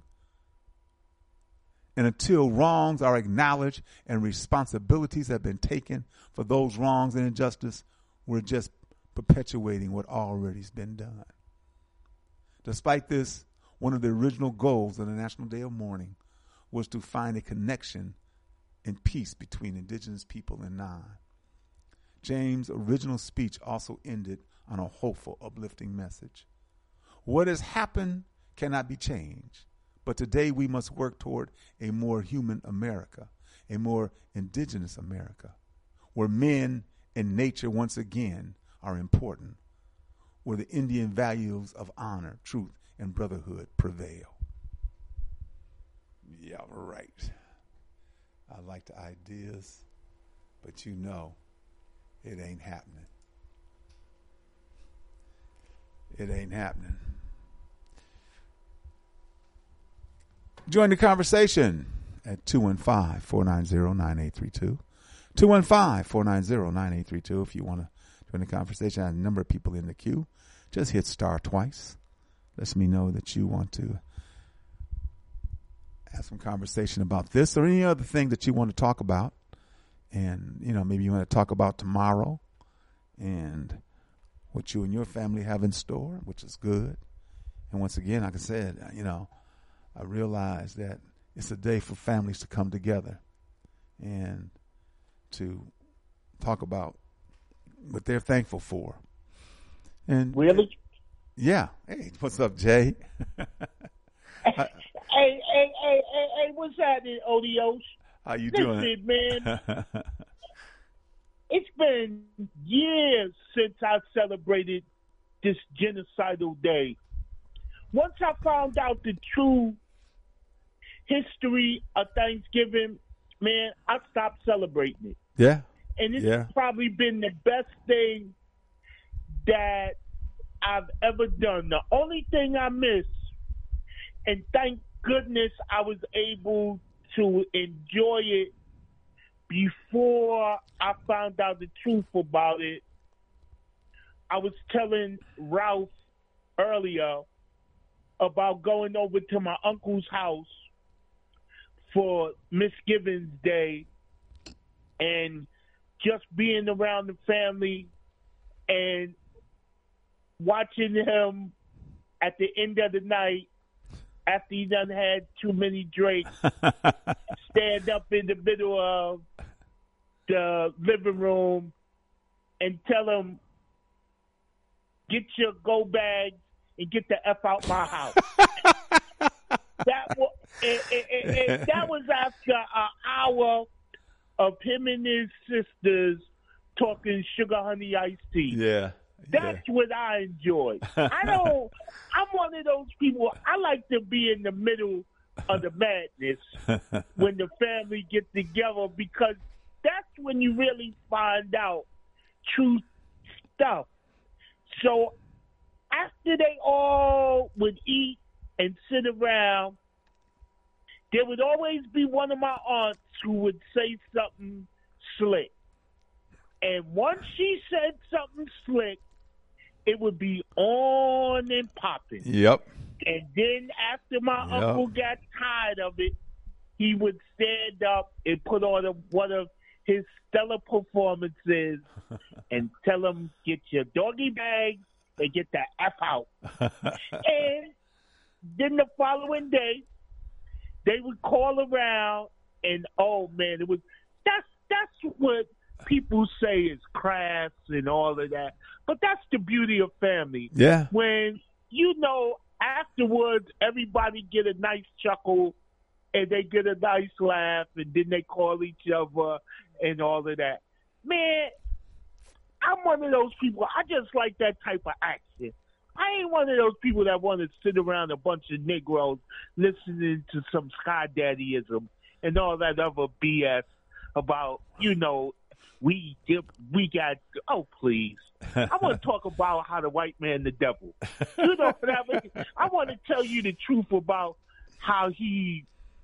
And until wrongs are acknowledged and responsibilities have been taken for those wrongs and injustice, we're just perpetuating what already has been done. Despite this, one of the original goals of the National Day of Mourning was to find a connection and peace between indigenous people and non. James' original speech also ended on a hopeful, uplifting message. What has happened cannot be changed, but today we must work toward a more human America, a more indigenous America, where men and nature once again are important, where the Indian values of honor, truth, and brotherhood prevail. Yeah, right. I like the ideas, but you know it ain't happening. It ain't happening. Join the conversation at two one five, four nine zero, nine eight three two. two one five, four nine zero, nine eight three two if you want to join the conversation. I have a number of people in the queue. Just hit star twice. Lets me know that you want to have some conversation about this or any other thing that you want to talk about. And, you know, maybe you want to talk about tomorrow and what you and your family have in store, which is good. And once again, like I said, you know, I realize that it's a day for families to come together and to talk about what they're thankful for. And really? Yeah. Hey, what's up, Jay? hey, hey, hey, hey, hey, hey, what's happening, Odios? How you Listen, doing? man. It's been years since I celebrated this genocidal day. Once I found out the true history of Thanksgiving, man, I stopped celebrating it. Yeah. And it's yeah. probably been the best thing that I've ever done. The only thing I miss, and thank goodness I was able to enjoy it before I found out the truth about it. I was telling Ralph earlier about going over to my uncle's house for Misgivings Day and just being around the family and watching him at the end of the night after he done had too many drinks, stand up in the middle of the living room and tell him, get your go bag and get the F out my house. that, was, it, it, it, it, that was after an hour of him and his sisters talking sugar honey iced tea. Yeah. That's yeah. what I enjoy. I don't, I'm one of those people, I like to be in the middle of the madness when the family gets together because that's when you really find out true stuff. So after they all would eat and sit around, there would always be one of my aunts who would say something slick. And once she said something slick, it would be on and popping. Yep. And then after my yep. uncle got tired of it, he would stand up and put on a, one of his stellar performances and tell them, get your doggy bags and get the F out. And then the following day, they would call around and, oh, man, it was that's that's what people say is crass and all of that. But that's the beauty of family. Yeah. When, you know, afterwards, everybody get a nice chuckle and they get a nice laugh and then they call each other and all of that. Man, I'm one of those people. I just like that type of action. I ain't one of those people that want to sit around a bunch of Negroes listening to some Sky Daddyism and all that other B S about, you know, we we got, oh, please. I want to talk about how the white man the devil. You know what I mean? I want to tell you the truth about how he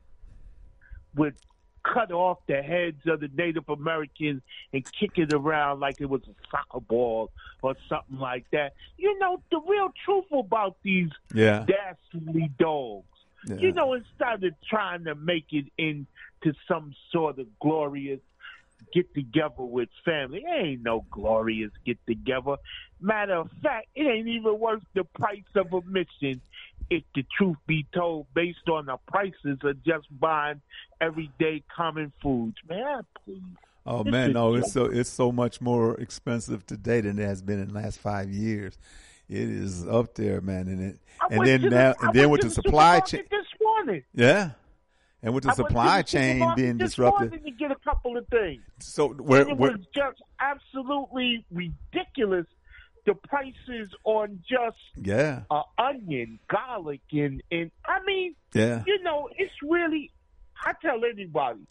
would cut off the heads of the Native Americans and kick it around like it was a soccer ball or something like that. You know, the real truth about these yeah. dastardly dogs. Yeah. You know, instead of trying to make it into some sort of glorious get-together with family, it ain't no glorious get-together. Matter of fact, it ain't even worth the price of admission if the truth be told, based on the prices of just buying everyday common foods. Man, please. Oh This man, is no, it's just- so it's so much more expensive today than it has been in the last five years. It is up there, man, and it I and went then to the- now I and then went with to the supply supermarket chain, this morning. yeah, and with the I went to supply the chain supermarket being this disrupted, morning to get a couple of things. so where, It where was just absolutely ridiculous. The prices on just yeah, uh, onion, garlic, and, and I mean, yeah, you know, it's really, I tell anybody,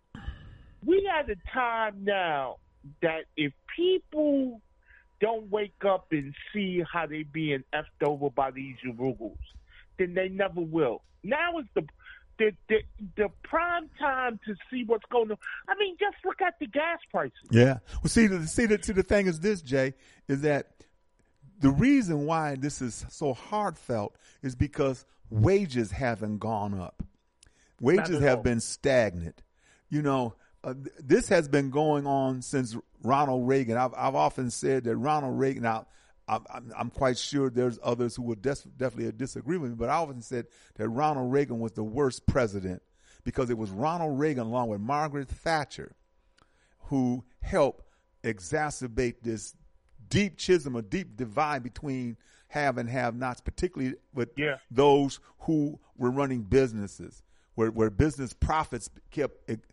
we at a time now that if people don't wake up and see how they being effed over by these Urugos, then they never will. Now is the the, the the prime time to see what's going on. I mean, just look at the gas prices. yeah. Well, see, the see the see the thing is this, Jay, is that the reason why this is so heartfelt is because wages haven't gone up. Wages at have all. been stagnant. You know, uh, th- this has been going on since Ronald Reagan. I've, I've often said that Ronald Reagan, now, I'm, I'm, I'm quite sure there's others who would des- definitely disagree with me, but I often said that Ronald Reagan was the worst president because it was Ronald Reagan along with Margaret Thatcher who helped exacerbate this deep schism, a deep divide between have and have-nots, particularly with Yeah. those who were running businesses, where, where business profits kept uh,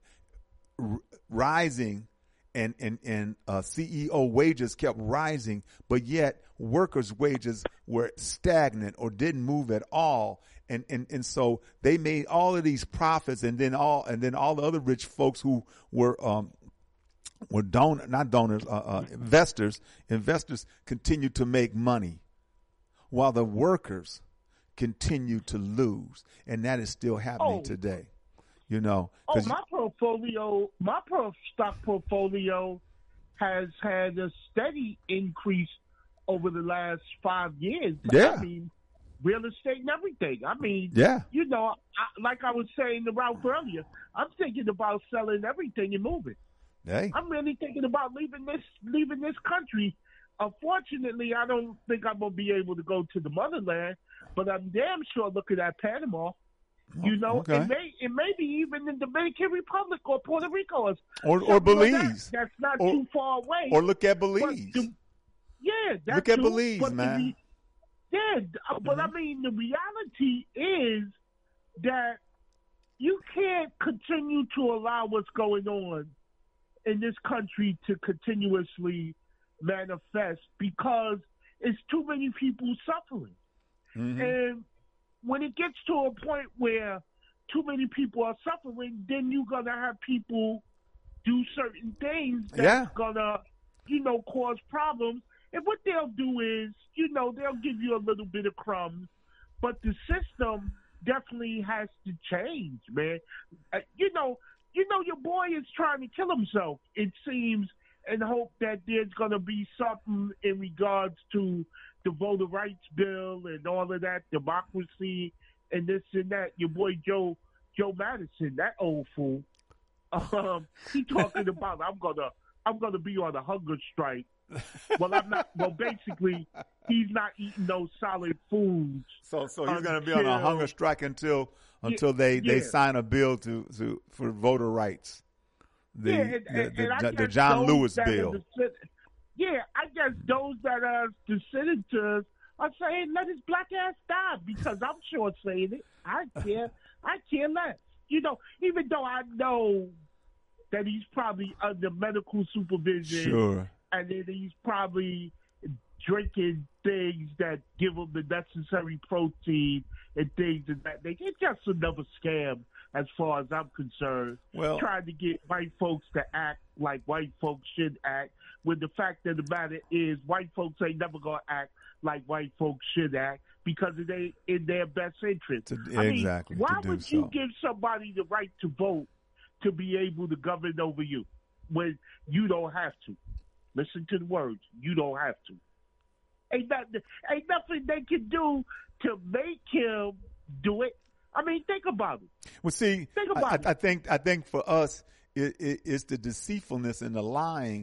r- rising and, and, and uh, C E O wages kept rising, but yet workers' wages were stagnant or didn't move at all. And, and, and so they made all of these profits, and then all and then all the other rich folks who were um, were don not donors, uh, uh, investors. Investors continued to make money, while the workers continue to lose, and that is still happening Oh. today. You know, Oh, 'cause my portfolio, my pro stock portfolio has had a steady increase over the last five years. Yeah. I mean, real estate and everything. I mean, Yeah. you know, I, like I was saying to Ralph earlier, I'm thinking about selling everything and moving. Hey. I'm really thinking about leaving this leaving this country. Unfortunately, I don't think I'm gonna be able to go to the motherland, but I'm damn sure looking at Panama. You know, okay. it may it may be even the Dominican Republic or Puerto Rico or Or- or something like Belize. that. That's not Or- too far away. Or look at But Belize. the- yeah, that's Look at too, Belize, but the man. re- yeah, d- uh, but I mean, the reality is that you can't continue to allow what's going on in this country to continuously manifest because it's too many people suffering. Mhm. And when it gets to a point where too many people are suffering, then you're going to have people do certain things that's Yeah. going to, you know, cause problems. And what they'll do is, you know, they'll give you a little bit of crumbs, but the system definitely has to change, man. Uh, you know, you know, your boy is trying to kill himself, it seems, and hope that there's going to be something in regards to the voter rights bill and all of that, democracy and this and that. Your boy Joe Joe Madison, that old fool, um, he talking about I'm gonna I'm gonna be on a hunger strike. Well, I'm not. Well, basically, he's not eating those solid foods. So, so he's going to be on a until- hunger strike until until they, they yeah. sign a bill to, to for voter rights. The yeah, and, the, and, the, and I the guess John those Lewis that are bill. the sen- yeah, I guess those that are the senators are saying let his black ass die because I'm sure saying it. I care. I care less. You know, even though I know that he's probably under medical supervision. Sure. And then he's probably drinking things that give him the necessary protein and things of that nature. It's just another scam as far as I'm concerned. Well- trying to get white folks to act like white folks should act, when the fact of the matter is white folks ain't never going to act like white folks should act because it ain't in their best interest. To- I mean, exactly, to why do would so. you give somebody the right to vote to be able to govern over you when you don't have to? Listen to the words. You don't have to. Ain't nothing, ain't nothing they can do to make him do it. I mean, think about it. Well, see, Think I, about I, it. I think I think for us, it, it, it's the deceitfulness and the lying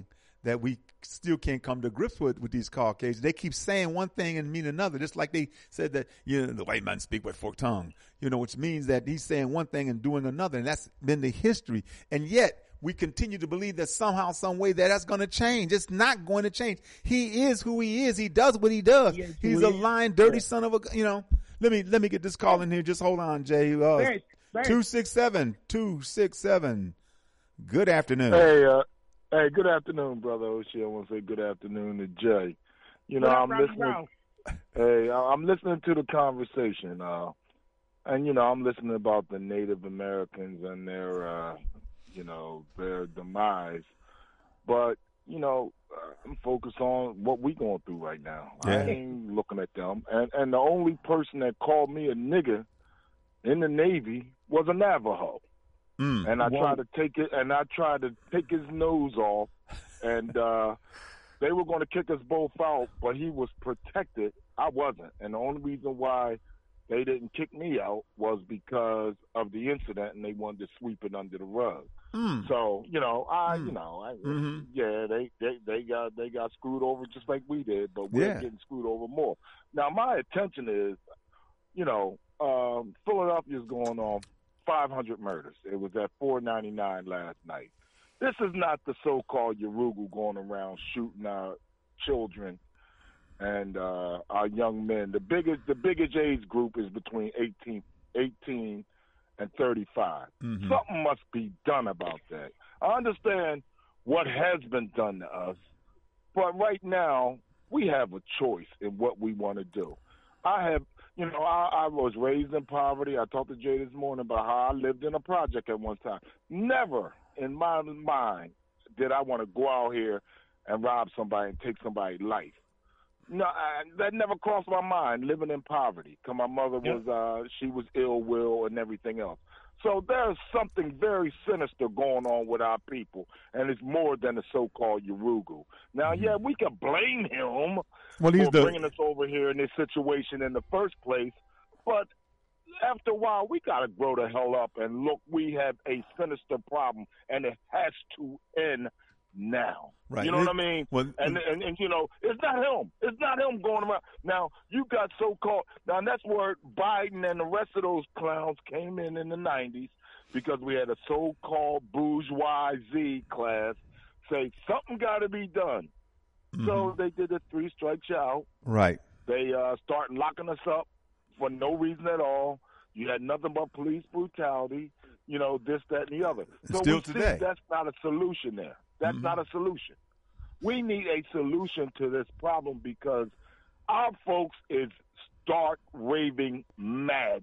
that we still can't come to grips with with these Caucasians. They keep saying one thing and mean another, just like they said that, you know, the white man speak with forked tongue, you know, which means that he's saying one thing and doing another, and that's been the history. And yet we continue to believe that somehow, some way that that's going to change. It's not going to change. He is who he is. He does what he does. Yes, he's a lying, dirty yeah. son of a, you know. Let me let me get this call in here. Just hold on, Jay. Uh, thanks, thanks. two six seven, two six seven. Good afternoon. Hey, uh, hey, good afternoon, brother Oshie. I want to say good afternoon to Jay. You know, I'm listening. Hey, I'm listening to the conversation, uh, and you know, I'm listening about the Native Americans and their, uh, you know, their demise. But you know, I'm focused on what we going through right now. Yeah. I ain't looking at them. And and the only person that called me a nigger in the Navy was a Navajo. Mm. And I Whoa. tried to take it, and I tried to take his nose off, and uh, they were going to kick us both out, but he was protected. I wasn't. And the only reason why they didn't kick me out was because of the incident, and they wanted to sweep it under the rug. Mm. So, you know, I, mm. you know, I, mm-hmm. yeah, they, they, they got they got screwed over just like we did, but we're yeah. getting screwed over more. Now, my attention is, you know, um, Philadelphia is going on five hundred murders. It was at four ninety-nine last night. This is not the so-called Yurugu going around shooting our children and uh, our young men. The biggest the biggest age group is between eighteen, eighteen and thirty-five. Mm-hmm. Something must be done about that. I understand what has been done to us, but right now we have a choice in what we want to do. I have, you know, I, I was raised in poverty. I talked to Jay this morning about how I lived in a project at one time. Never in my mind did I want to go out here and rob somebody and take somebody's life. No, I, that never crossed my mind, living in poverty, because my mother was, yep. uh, she was ill will and everything else. So there's something very sinister going on with our people, and it's more than the so-called Yurugu. Now, mm-hmm. yeah, we can blame him well, he's for the... bringing us over here in this situation in the first place, but after a while, we got to grow the hell up and look, we have a sinister problem, and it has to end now. Right. You know it, what I mean? Well, and, and, and, you know, it's not him. It's not him going around. Now, you got so-called, now that's where Biden and the rest of those clowns came in in the nineties because we had a so-called bourgeoisie class say something got to be done. Mm-hmm. So they did the three strikes out. Right. They uh, started locking us up for no reason at all. You had nothing but police brutality, you know, this, that, and the other. So Still we today. see that's not a solution there. That's mm-hmm. not a solution. We need a solution to this problem because our folks is stark raving mad.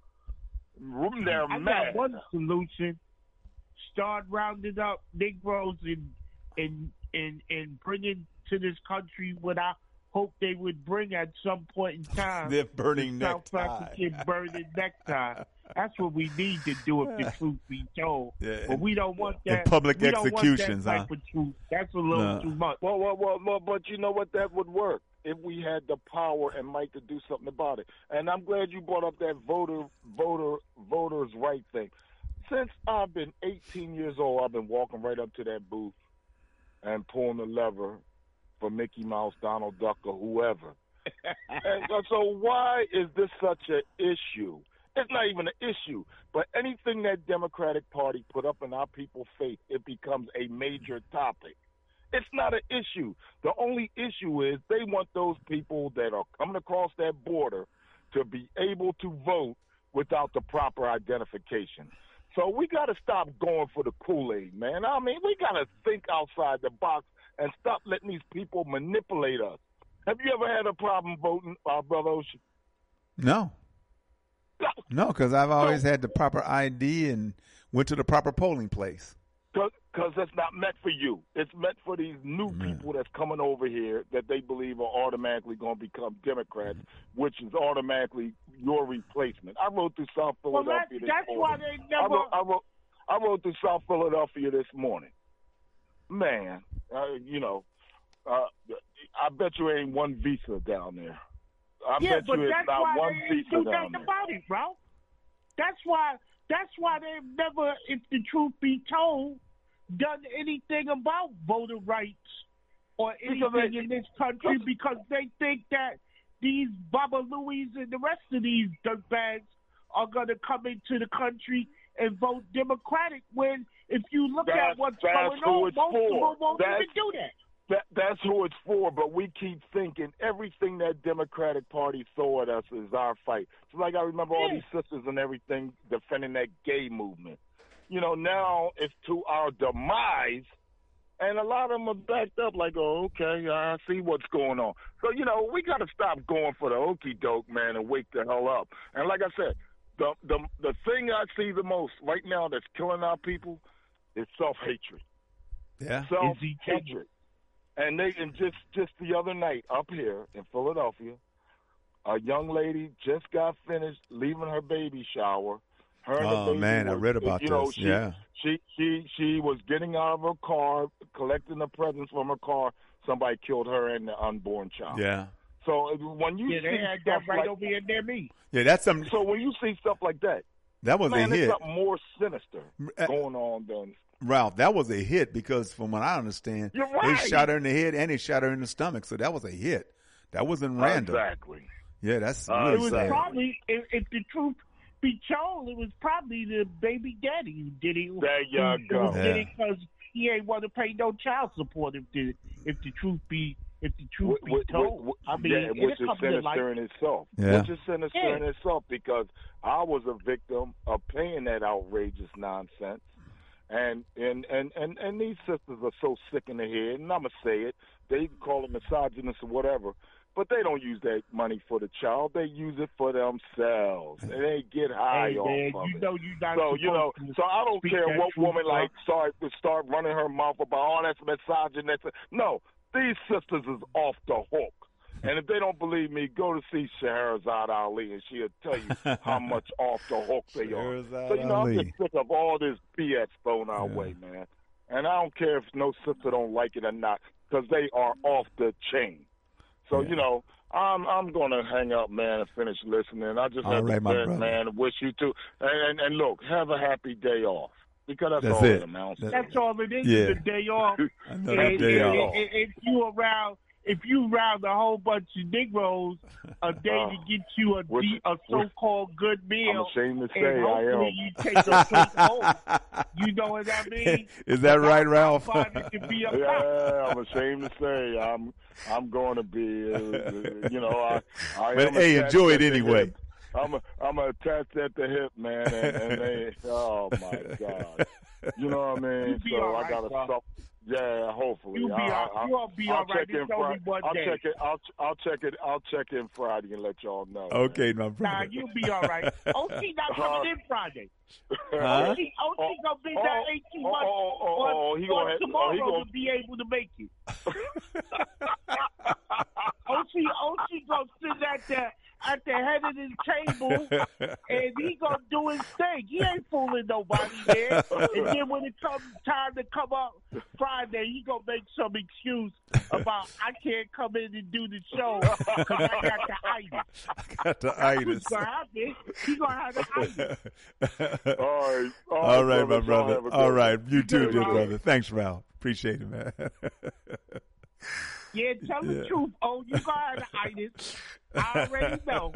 They're I mad. Got one solution: start rounding up Negroes and and and and bringing to this country what I hope they would bring at some point in time. They're burning the South African burning necktie. That's what we need to do if the truth be told. Yeah, but we don't want that. In public we executions, don't want that type huh? of truth. That's a little no. too much. Well, well, well, well, but you know what? That would work if we had the power and might to do something about it. And I'm glad you brought up that voter, voter, voters' right thing. Since I've been eighteen years old, I've been walking right up to that booth and pulling the lever for Mickey Mouse, Donald Duck, or whoever. And so why is this such an issue? It's not even an issue, but anything that Democratic Party put up in our people's faith, it becomes a major topic. It's not an issue. The only issue is they want those people that are coming across that border to be able to vote without the proper identification. So we got to stop going for the Kool-Aid, man. I mean, we got to think outside the box and stop letting these people manipulate us. Have you ever had a problem voting, uh, Brother Oshie? No. No, because I've always no. had the proper I D and went to the proper polling place. Because that's not meant for you. It's meant for these new mm. people that's coming over here that they believe are automatically going to become Democrats, mm. which is automatically your replacement. I rode through South Philadelphia well, that, this that's morning. Why they never... I, rode, I, rode, I rode through South Philadelphia this morning. Man, uh, you know, uh, I bet you ain't one visa down there. I yeah, bet but you it's that's not why one they visa do down nothing there. about it, bro. That's why. That's why they've never, if the truth be told, done anything about voter rights or anything in this country because they think that these Baba Louis and the rest of these dirtbags are going to come into the country and vote Democratic when, if you look that's, at what's that's going who on, it's most for. of them won't that's, even do that. that. That's who it's for, but we keep thinking everything that Democratic Party throw at us is our fight. So, like, I remember all these sisters and everything defending that gay movement. You know, now it's to our demise, and a lot of them are backed up like, oh, okay, I see what's going on. So, you know, we got to stop going for the okie doke, man, and wake the hell up. And like I said, the the the thing I see the most right now that's killing our people is self-hatred. Yeah. Self-hatred. And they and just, just the other night up here in Philadelphia, a young lady just got finished leaving her baby shower. Her and oh, the baby man, was, I read about you know, this. She, yeah. She, she, she was getting out of her car, collecting the presents from her car. Somebody killed her and the unborn child. Yeah. So when you yeah, see they had stuff that right like, over here near me. Yeah, that's some. So when you see stuff like that, that was man, a hit. there's something more sinister going on than. Ralph, that was a hit because from what I understand, You're right. they shot her in the head and they shot her in the stomach. So that was a hit. That wasn't random. Exactly. Yeah, that's Uh, really It was sad. probably, if, if the truth be told, it was probably the baby daddy who did it. There you who, go. Who did it because he ain't want to pay no child support. If the if the truth be if the truth Wh- be wh- told, wh- I mean, yeah, it'll which is come to light. sinister in itself. Yeah. Which is sinister Yeah. in itself because I was a victim of paying that outrageous nonsense. And and, and, and and these sisters are so sick in the head, and I'm going to say it, they can call it misogynist or whatever, but they don't use that money for the child. They use it for themselves, and they get high Hey, off man, of you it. know you not So, you know, supposed to so I don't speak care that what truth, woman, bro. like, start to start running her mouth about, oh, that's misogynist. No, these sisters is off the hook. And if they don't believe me, go to see Shahrazad Ali, and she'll tell you how much off the hook they are. Shahrazad So, you know, I'm Ali. just sick of all this B S thrown our way, man. And I don't care if no sister don't like it or not, because they are off the chain. So, Yeah. you know, I'm I'm going to hang up, man, and finish listening. I just All have right, to my say, brother. man, wish you too. And, and, and look, have a happy day off. Because that's, That's all it. it amounts to. That's all it is. Yeah. Is a day off. Another And- day and- off. and- If you around, if you around a whole bunch of Negroes a day Uh, to get you a, which- de- a so-called good I'm meal, ashamed to say and I hopefully am. you take a plate home. You know what I mean? Is that right, Ralph? I find it to be a fact. Yeah, I'm ashamed to say I'm I'm going to be, uh, you know, I, I But am hey, attached enjoy at it the anyway. hip. I'm a, I'm attached at the hip, man, and, and they, oh my God, you know what I mean? You'll be So all I right, gotta bro. stop. Yeah, hopefully. You'll be I, all- I, you'll be I'll all right. check in It's only Friday. one I'll day. check it. I'll I'll check it. I'll check in Friday and let y'all know. Okay, my Nah, brother. you'll be all right. O T not coming in Friday. Huh? O T, O T gonna be there eighteen oh, months oh, oh, on, oh, he on gonna have- tomorrow oh, he gonna- to be able to make it. O T, O T gonna sit at the at the head of the table and he gonna do his thing. He ain't fooling nobody there. And then when it comes time to come up Friday, he gonna make some excuse about I can't come in and do the show because I got the itis. I got the That's itis. what's gonna happen. He gonna have the itis. All right, all All right, my y'all brother. have a good All one. right, you too, Good, dear Ralph. brother. Thanks, Ralph. Appreciate it, man. Yeah, tell the Yeah. truth. Oh, you gonna have the itis. I already know.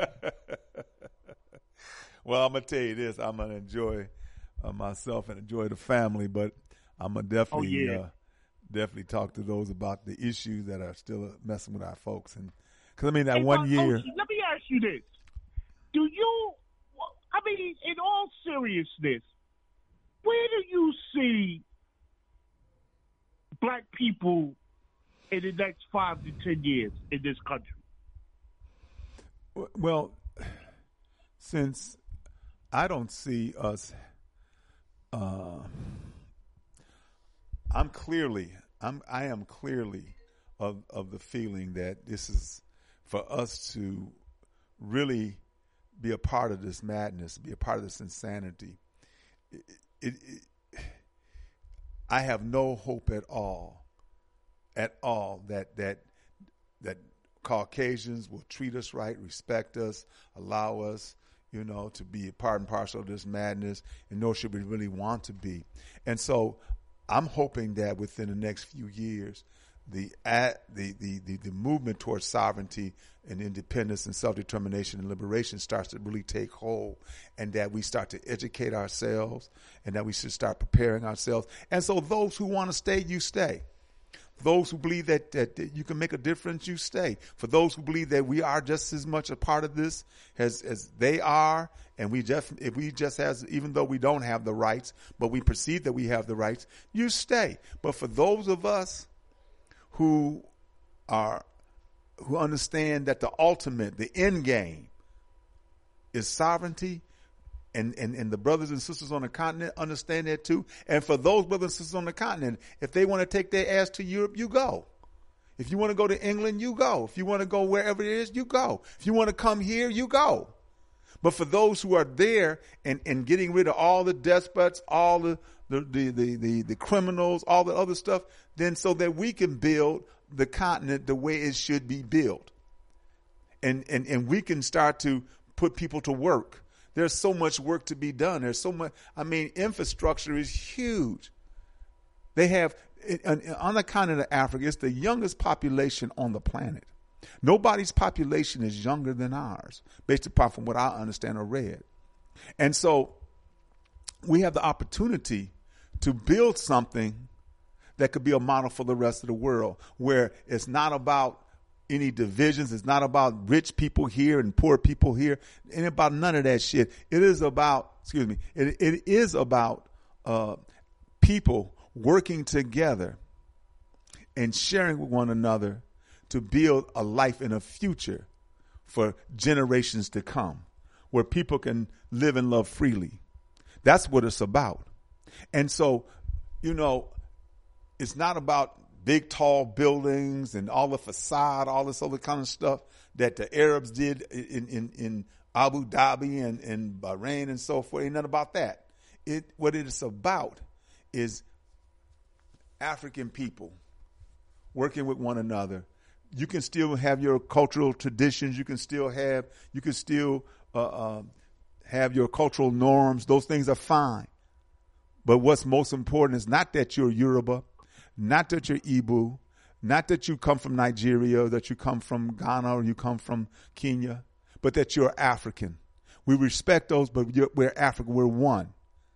Well, I'm gonna tell you this: I'm gonna enjoy uh, myself and enjoy the family, but I'm gonna definitely, Oh, yeah. uh, definitely talk to those about the issues that are still messing with our folks. And because I mean, that Hey, one but, year, Ochi, let me ask you this: Do you? I mean, in all seriousness, where do you see black people in the next five to ten years in this country? w- well, since I don't see us, uh, I'm clearly, I'm, I am clearly of of the feeling that this is for us to really be a part of this madness, be a part of this insanity. It, it, it, I have no hope at all, at all that that that Caucasians will treat us right, respect us, allow us, you know, to be a part and parcel of this madness, and nor should we really want to be. And so I'm hoping that within the next few years the, the, the, the, the movement towards sovereignty and independence and self-determination and liberation starts to really take hold, and that we start to educate ourselves, and that we should start preparing ourselves. And so those who want to stay, you stay. Those who believe that, that, that you can make a difference, you stay. For those who believe that we are just as much a part of this as, as they are, and we just, if we just has, even though we don't have the rights, but we perceive that we have the rights, you stay. But for those of us who are, who understand that the ultimate, the end game is sovereignty, And, and, and the brothers and sisters on the continent understand that too. And for those brothers and sisters on the continent, if they want to take their ass to Europe, you go. If you want to go to England, you go. If you want to go wherever it is, you go. If you want to come here, you go. But for those who are there and, and getting rid of all the despots, all the the, the, the, the, the criminals, all the other stuff, then so that we can build the continent the way it should be built. And, and, and we can start to put people to work. There's so much work to be done. There's so much, I mean, infrastructure is huge. They have, on the continent of Africa, it's the youngest population on the planet. Nobody's population is younger than ours, based upon from what I understand or read. And so we have the opportunity to build something that could be a model for the rest of the world, where it's not about any divisions. It's not about rich people here and poor people here. It ain't about none of that shit. It is about, excuse me, it, it is about uh, people working together and sharing with one another to build a life and a future for generations to come, where people can live and love freely. That's what it's about. And so, you know, it's not about big, tall buildings and all the facade, all this other kind of stuff that the Arabs did in, in, in Abu Dhabi and, and Bahrain and so forth. Ain't nothing about that. It, what it is about is African people working with one another. You can still have your cultural traditions. You can still have, you can still uh, uh, have your cultural norms. Those things are fine. But what's most important is not that you're Yoruba, not that you're Igbo, not that you come from Nigeria, that you come from Ghana or you come from Kenya, but that you're African. We respect those, but we're African. We're one.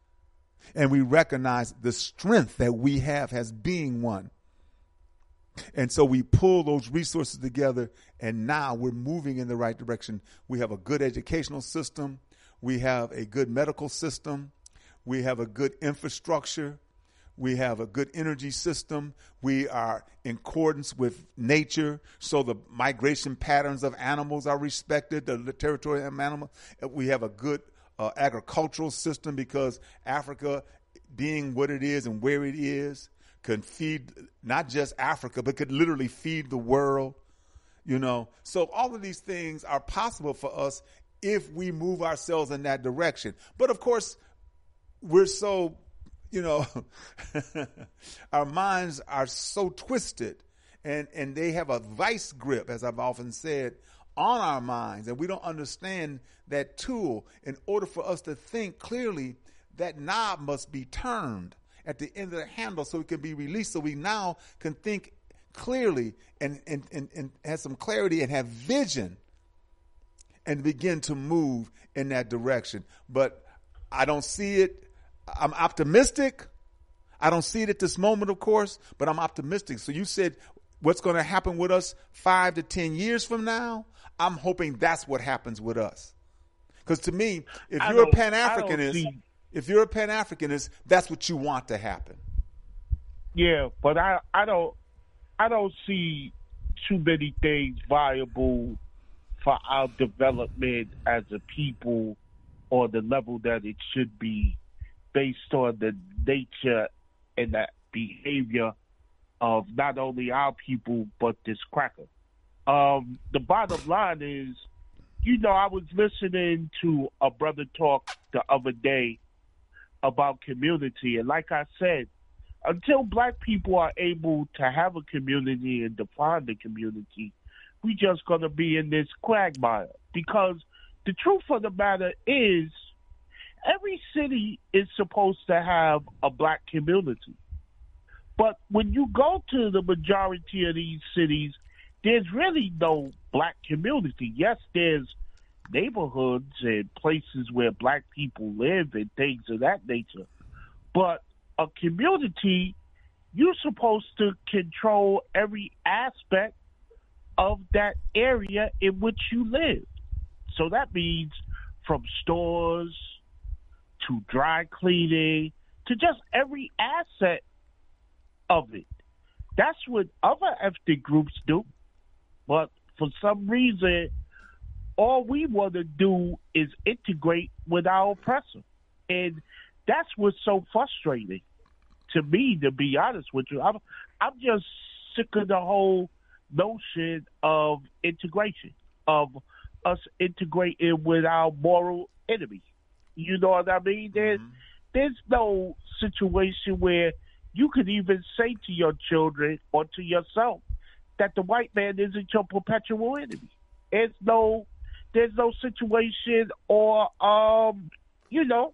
And we recognize the strength that we have as being one. And so we pull those resources together, and now we're moving in the right direction. We have a good educational system. We have a good medical system. We have a good infrastructure. We have a good energy system. We are in accordance with nature, so the migration patterns of animals are respected, the, the territory of animals. We have a good uh, agricultural system, because Africa, being what it is and where it is, can feed not just Africa, but could literally feed the world, you know. So all of these things are possible for us if we move ourselves in that direction. But of course, we're so, you know, our minds are so twisted, and, and they have a vice grip, as I've often said, on our minds, and we don't understand that tool. In order for us to think clearly, that knob must be turned at the end of the handle so it can be released, so we now can think clearly and, and, and, and have some clarity and have vision and begin to move in that direction. But I don't see it. I'm optimistic. I don't see it at this moment, of course, but I'm optimistic. So you said what's going to happen with us five to ten years from now? I'm hoping that's what happens with us. Because to me, if I you're a don't- Pan-Africanist, I don't see- if you're a Pan-Africanist, that's what you want to happen. Yeah, but I, I don't I don't see too many things viable for our development as a people or the level that it should be, based on the nature and the behavior of not only our people but this cracker. Um, the bottom line is, you know, I was listening to a brother talk the other day about community, and like I said, until black people are able to have a community and define the community, we just gonna be in this quagmire. Because the truth of the matter is, every city is supposed to have a black community. But when you go to the majority of these cities, there's really no black community. Yes, there's neighborhoods and places where black people live and things of that nature. But a community, you're supposed to control every aspect of that area in which you live. So that means from stores to dry cleaning to just every asset of it. That's what other ethnic groups do. But for some reason, all we want to do is integrate with our oppressor. And that's what's so frustrating to me, to be honest with you. I'm, I'm just sick of the whole notion of integration, of us integrating with our moral enemy. You know what I mean? There's, mm-hmm. there's no situation where you could even say to your children or to yourself that the white man isn't your perpetual enemy. There's no, there's no situation or, um, you know,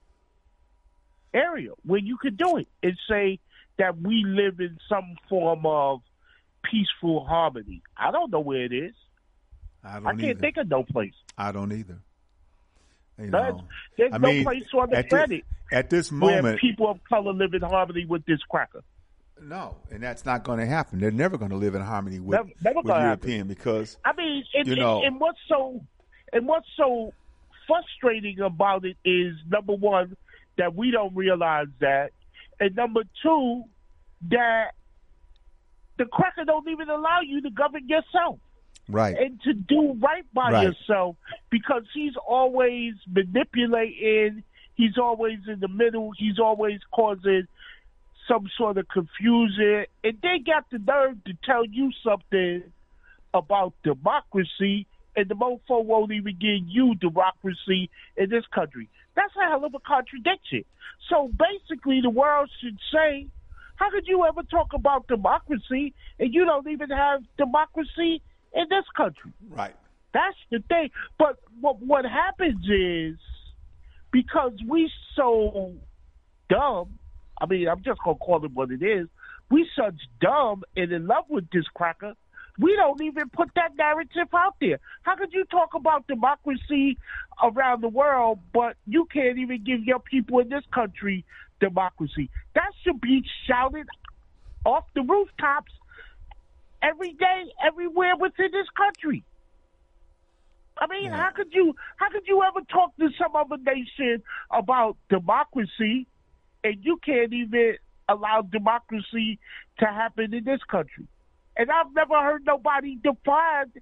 area where you could do it and say that we live in some form of peaceful harmony. I don't know where it is. I don't I can't either. think of no place. I don't either. You There's, know, there's I no mean, place on the at planet this, at this where moment, people of color live in harmony with this cracker. No, and that's not going to happen. They're never going to live in harmony with, Never- never with gonna European happen. because I mean, and, you know, and, and what's so and what's so frustrating about it is, number one, that we don't realize that, and number two, that the cracker don't even allow you to govern yourself. right. And to do right by Right. yourself, because he's always manipulating, he's always in the middle, he's always causing some sort of confusion, and they got the nerve to tell you something about democracy, and the mofo won't even give you democracy in this country. That's a hell of a contradiction. So basically the world should say, how could you ever talk about democracy and you don't even have democracy in this country? Right. That's the thing. But what what happens is, because we so dumb, I mean, I'm just going to call it what it is, we such dumb and in love with this cracker, we don't even put that narrative out there. How could you talk about democracy around the world, but you can't even give your people in this country democracy? That should be shouted off the rooftops every day, everywhere within this country. I mean, Yeah. how could you how could you ever talk to some other nation about democracy and you can't even allow democracy to happen in this country? And I've never heard nobody define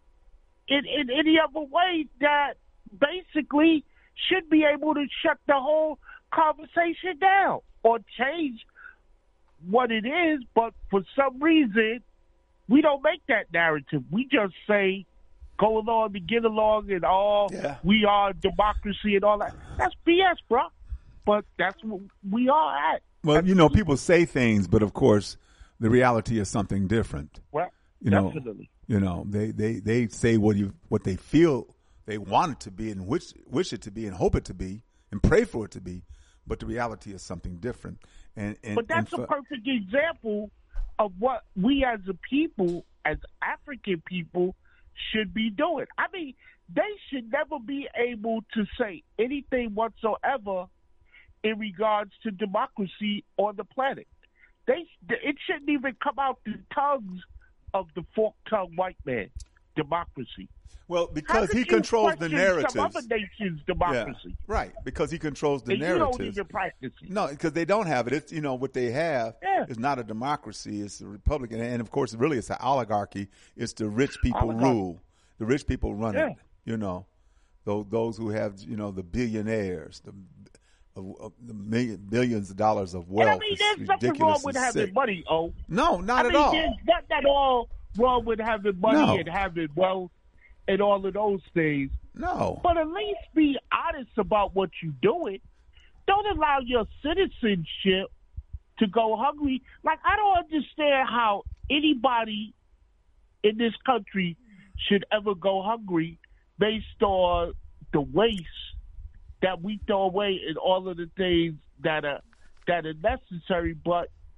in, in any other way that basically should be able to shut the whole conversation down or change what it is. But for some reason, we don't make that narrative. We just say, go along to get along and all, Yeah. we are democracy and all that. That's B S, bro. But that's what we are at. Well, you know, people say things, but of course, the reality is something different. Well, You know, definitely. you know, they, they, they say what you what they feel they want it to be and wish wish it to be and hope it to be and pray for it to be, but the reality is something different. And, and But that's and a for- perfect example of what we as a people, as African people, should be doing. I mean, they should never be able to say anything whatsoever in regards to democracy on the planet. They, it shouldn't even come out the tongues of the fork-tongued white man, democracy. Well, How because could he you controls the question narratives. Some other nation's democracy. Yeah, right, because he controls the And you narratives. don't even practice it. No, because they don't have it. It's, you know, what they have Yeah. is not a democracy. It's a republican. And, of course, really it's an oligarchy. It's the rich people Oligarchy. rule. The rich people run Yeah. it, you know. Those, those who have, you know, the billionaires, the, of, of the million, billions of dollars of wealth. And I mean, It's there's nothing ridiculous wrong with and having sick. money, oh. No, not I at mean, all. there's not at all wrong with having money No. and having wealth and all of those things. No. But at least be honest about what you're doing. Don't allow your citizenship to go hungry. Like, I don't understand how anybody in this country should ever go hungry based on the waste that we throw away and all of the things that are that are necessary. But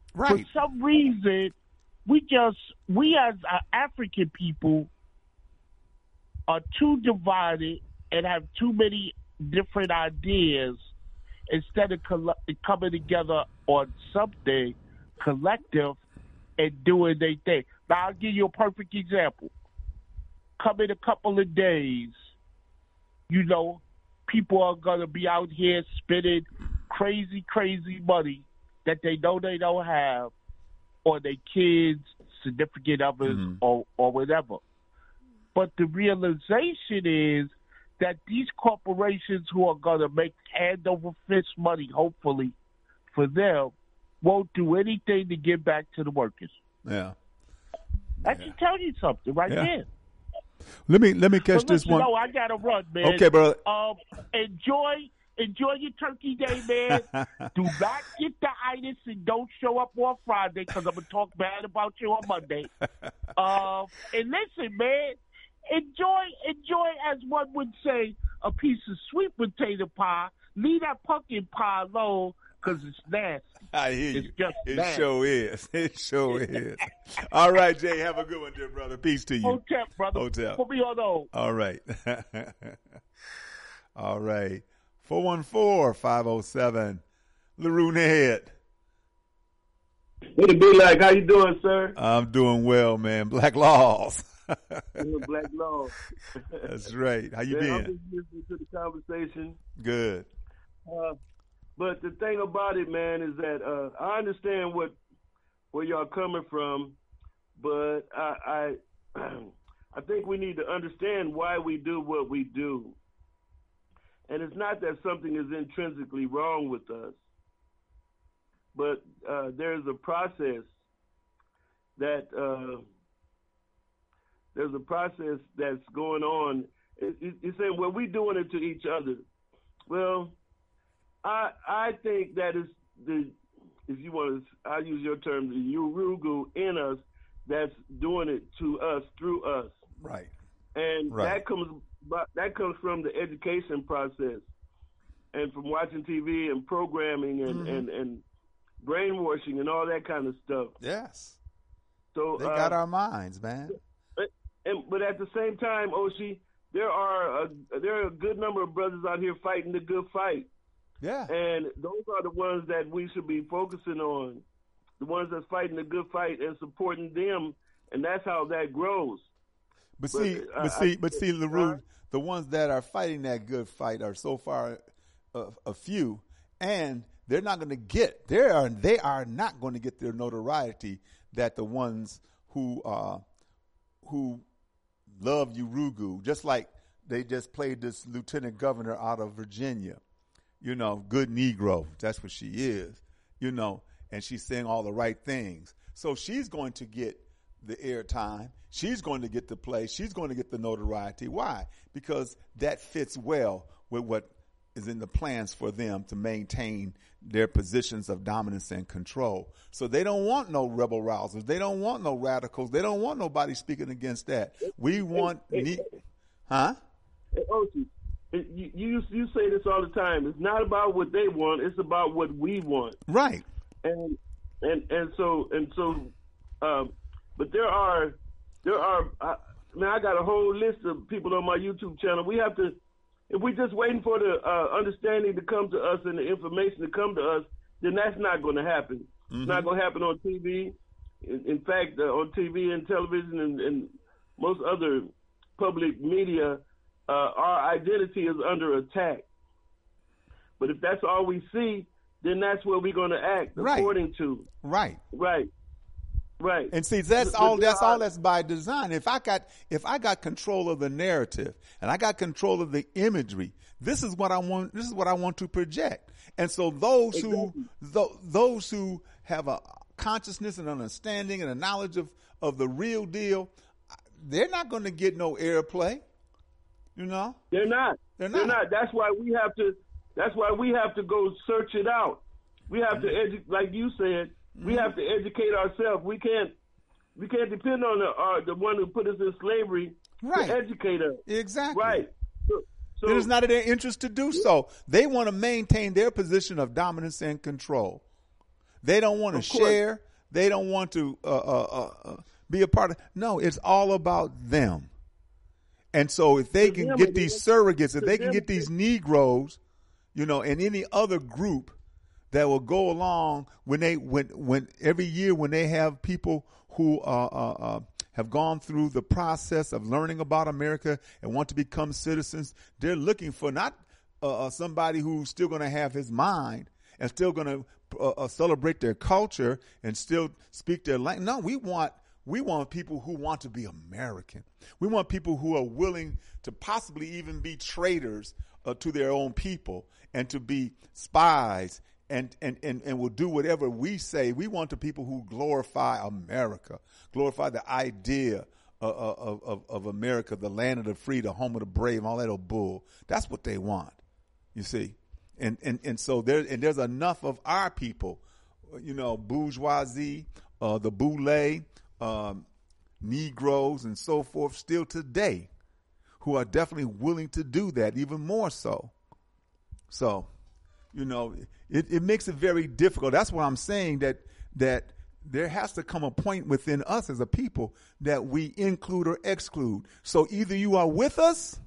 Right. For some reason, we just, we as uh, African people are too divided and have too many different ideas instead of coll- coming together on something collective and doing their thing. Now, I'll give you a perfect example. Come in a couple of days, you know, people are going to be out here spending crazy, crazy money that they know they don't have on their kids, significant others, mm-hmm. or, or whatever. But the realization is that these corporations who are going to make hand over fist money, hopefully, for them, won't do anything to give back to the workers. Yeah. That yeah. should tell you something right yeah. there. Let me let me catch so this listen, one. No, I gotta run, man. Okay, brother. Um, enjoy enjoy your Turkey Day, man. Do not get the itis and don't show up on Friday because I'm gonna talk bad about you on Monday. Um, and listen, man, enjoy enjoy as one would say a piece of sweet potato pie. Leave that pumpkin pie alone because it's nasty. I hear it's you. Just it nasty. sure is. It sure is. All right, Jay. Have a good one, dear brother. Peace to you. Hotel, brother. Hotel. Put me on hold. All right. All right. four one four, five oh seven. LaRue Head. What it be like? How you doing, sir? I'm doing well, man. Black Laws. Black Laws. That's right. How you yeah, been? I'm just listening to the conversation. Good. Uh, But the thing about it, man, is that uh, I understand what where y'all coming from, but I, I I think we need to understand why we do what we do. And it's not that something is intrinsically wrong with us, but uh, there's a process that uh, there's a process that's going on. It, it, it's saying, well, we're doing it to each other. Well, I I think that is the, if you want to, I use your term, the Urugu in us that's doing it to us through us. Right. And right. that comes that comes from the education process and from watching T V and programming and, mm-hmm. and, and brainwashing and all that kind of stuff. Yes. So they got uh, our minds, man. But, and, but at the same time, Oshie, there are a, there are a good number of brothers out here fighting the good fight. Yeah. And those are the ones that we should be focusing on, the ones that's fighting the good fight and supporting them, and that's how that grows. But, but see, uh, but see, I, but see, LaRue, uh, the ones that are fighting that good fight are so far a, a few, and they're not going to get they are they are not going to get their notoriety that the ones who uh, who love Urugu, just like they just played this lieutenant governor out of Virginia. You know, good Negro. That's what she is, you know, and she's saying all the right things. So she's going to get the airtime. She's going to get the play. She's going to get the notoriety. Why? Because that fits well with what is in the plans for them to maintain their positions of dominance and control. So they don't want no rebel rousers. They don't want no radicals. They don't want nobody speaking against that. We want, hey, ne- hey, huh? Hey, Oshie. You, you you say this all the time. It's not about what they want. It's about what we want. Right. And and and so and so, um, but there are there are. I, man, I got a whole list of people on my YouTube channel. We have to. If we're just waiting for the uh, understanding to come to us and the information to come to us, then that's not going to happen. Mm-hmm. It's not going to happen on T V. In, in fact, uh, on T V and television and, and most other public media. Uh, our identity is under attack. But if that's all we see, then that's where we're going to act right. according to. Right. Right. Right. And see, that's but, all. But that's are, all. That's by design. If I got, if I got control of the narrative and I got control of the imagery, this is what I want. This is what I want to project. And so those exactly. who, th- those who have a consciousness and understanding and a knowledge of, of the real deal, they're not going to get no airplay. You know? They're not. They're not. They're not. That's why we have to that's why we have to go search it out. We have mm-hmm. to edu- like you said, mm-hmm. we have to educate ourselves. We can't we can't depend on the uh, the one who put us in slavery right. to educate us. Exactly. Right. So, so it is not in their interest to do so. They want to maintain their position of dominance and control. They don't want to share. They don't want to uh, uh, uh, be a part of. No, it's all about them. And so if they can get these surrogates, if they can get these Negroes, you know, and any other group that will go along when they when when every year when they have people who uh, uh, uh, have gone through the process of learning about America and want to become citizens, they're looking for not uh, somebody who's still going to have his mind and still going to uh, uh, celebrate their culture and still speak their language. No, we want we want people who want to be American. We want people who are willing to possibly even be traitors uh, to their own people and to be spies. And, and, and, and will do whatever we say. We want the people who glorify America, glorify the idea of, of, of, of America, the land of the free, the home of the brave, all that old bull. That's what they want, you see. And and, and so there and there's enough of our people, you know, bourgeoisie, uh, the boule, um, Negroes, and so forth, still today, who are definitely willing to do that, even more so. So, you know, it, it makes it very difficult. That's why I'm saying that that there has to come a point within us as a people that we include or exclude. So either you are with us,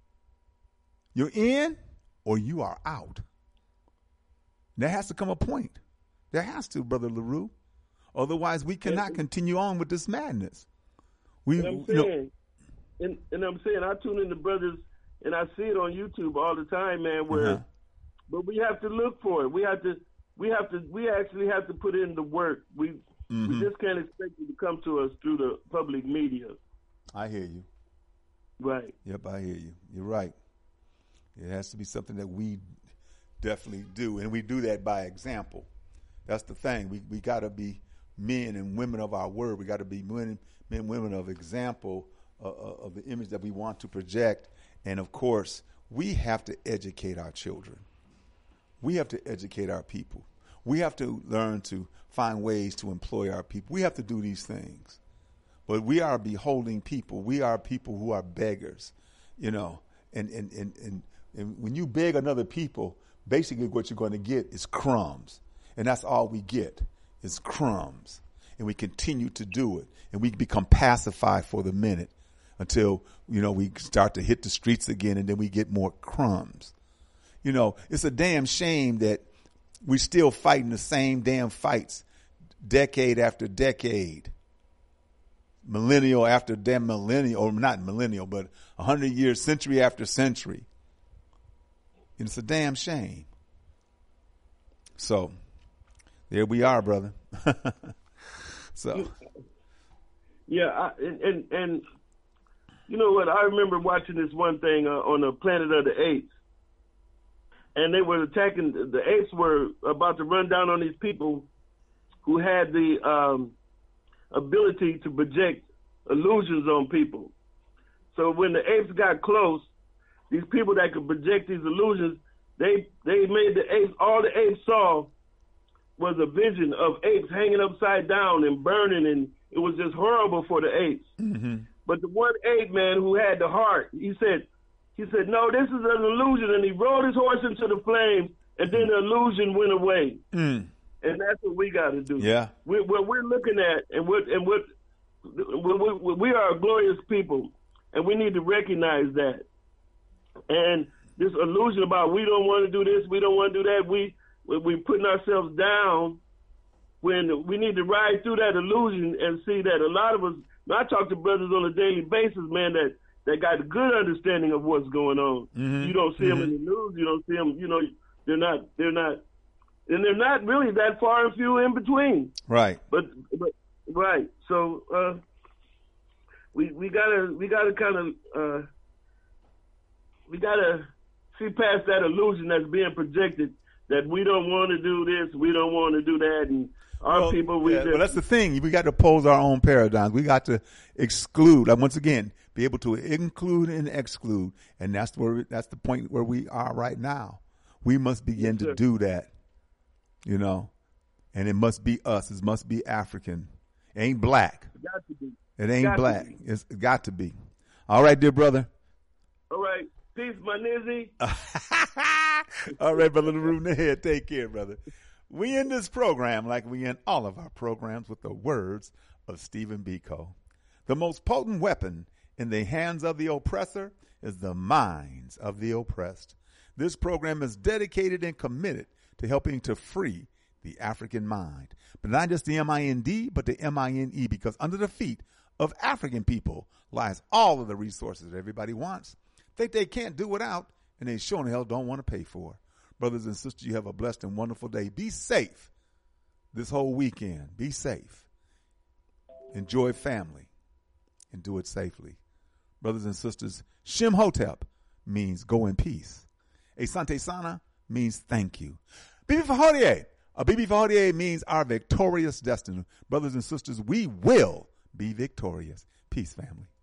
you're in, or you are out. There has to come a point. There has to, Brother LaRue. Otherwise, we cannot continue on with this madness. We, and I'm saying, you know, and, and I'm saying, I tune in to brothers, and I see it on YouTube all the time, man, where uh-huh. But we have to look for it. We have to. We have to. We actually have to put in the work. We mm-hmm. we just can't expect it to come to us through the public media. I hear you. Right. Yep, I hear you. You're right. It has to be something that we definitely do, and we do that by example. That's the thing. We we got to be men and women of our word. We got to be men, men, women of example uh, of the image that we want to project. And of course, we have to educate our children. We have to educate our people. We have to learn to find ways to employ our people. We have to do these things. But we are beholding people. We are people who are beggars, you know. And and, and, and, and when you beg another people, basically what you're going to get is crumbs. And that's all we get is crumbs. And we continue to do it. And we become pacified for the minute until, you know, we start to hit the streets again, and then we get more crumbs. You know, it's a damn shame that we're still fighting the same damn fights decade after decade, millennial after damn millennial, or not millennial, but a hundred years, century after century. And it's a damn shame. So there we are, brother. So. Yeah, I, and, and and you know what? I remember watching this one thing uh, on the Planet of the Apes. And they were attacking, the apes were about to run down on these people who had the um, ability to project illusions on people. So when the apes got close, these people that could project these illusions, they they made the apes, all the apes saw was a vision of apes hanging upside down and burning, and it was just horrible for the apes. Mm-hmm. But the one ape, man, who had the heart, he said, He said, no, this is an illusion, and he rode his horse into the flames, and then the illusion went away. Mm. And that's what we got to do. Yeah. We, what we're looking at, and what and what we, we are a glorious people, and we need to recognize that. And this illusion about we don't want to do this, we don't want to do that, we we're putting ourselves down when we need to ride through that illusion and see that a lot of us. I talk to brothers on a daily basis, man, that. They got a good understanding of what's going on. Mm-hmm. You don't see mm-hmm. them in the news. You don't see them. You know, they're not. They're not, and they're not really that far and few in between. Right. But, but right. So uh, we we gotta we gotta kind of uh, we gotta see past that illusion that's being projected that we don't want to do this, we don't want to do that, and our well, people. We yeah, just, well, that's the thing. We got to pose our own paradigms. We got to exclude. Like, once again, be able to include and exclude, and that's where that's the point where we are right now. We must begin yes, to do that, you know, and it must be us. It must be African. It ain't black. It got to be. It ain't it black. It's got to be. All right, dear brother. All right. Peace, my nizzy. All right, brother LaRue. Take care, brother. We end this program like we end all of our programs with the words of Stephen Biko. The most potent weapon in the hands of the oppressor is the minds of the oppressed. This program is dedicated and committed to helping to free the African mind. But not just the M I N D, but the M I N E, because under the feet of African people lies all of the resources that everybody wants, think they can't do without, and they sure in hell don't want to pay for. Brothers and sisters, you have a blessed and wonderful day. Be safe this whole weekend. Be safe. Enjoy family and do it safely. Brothers and sisters, Shem Hotep means go in peace. Asante Sana means thank you. Bibi Fahodie, a Bibi Fahodie means our victorious destiny. Brothers and sisters, we will be victorious. Peace, family.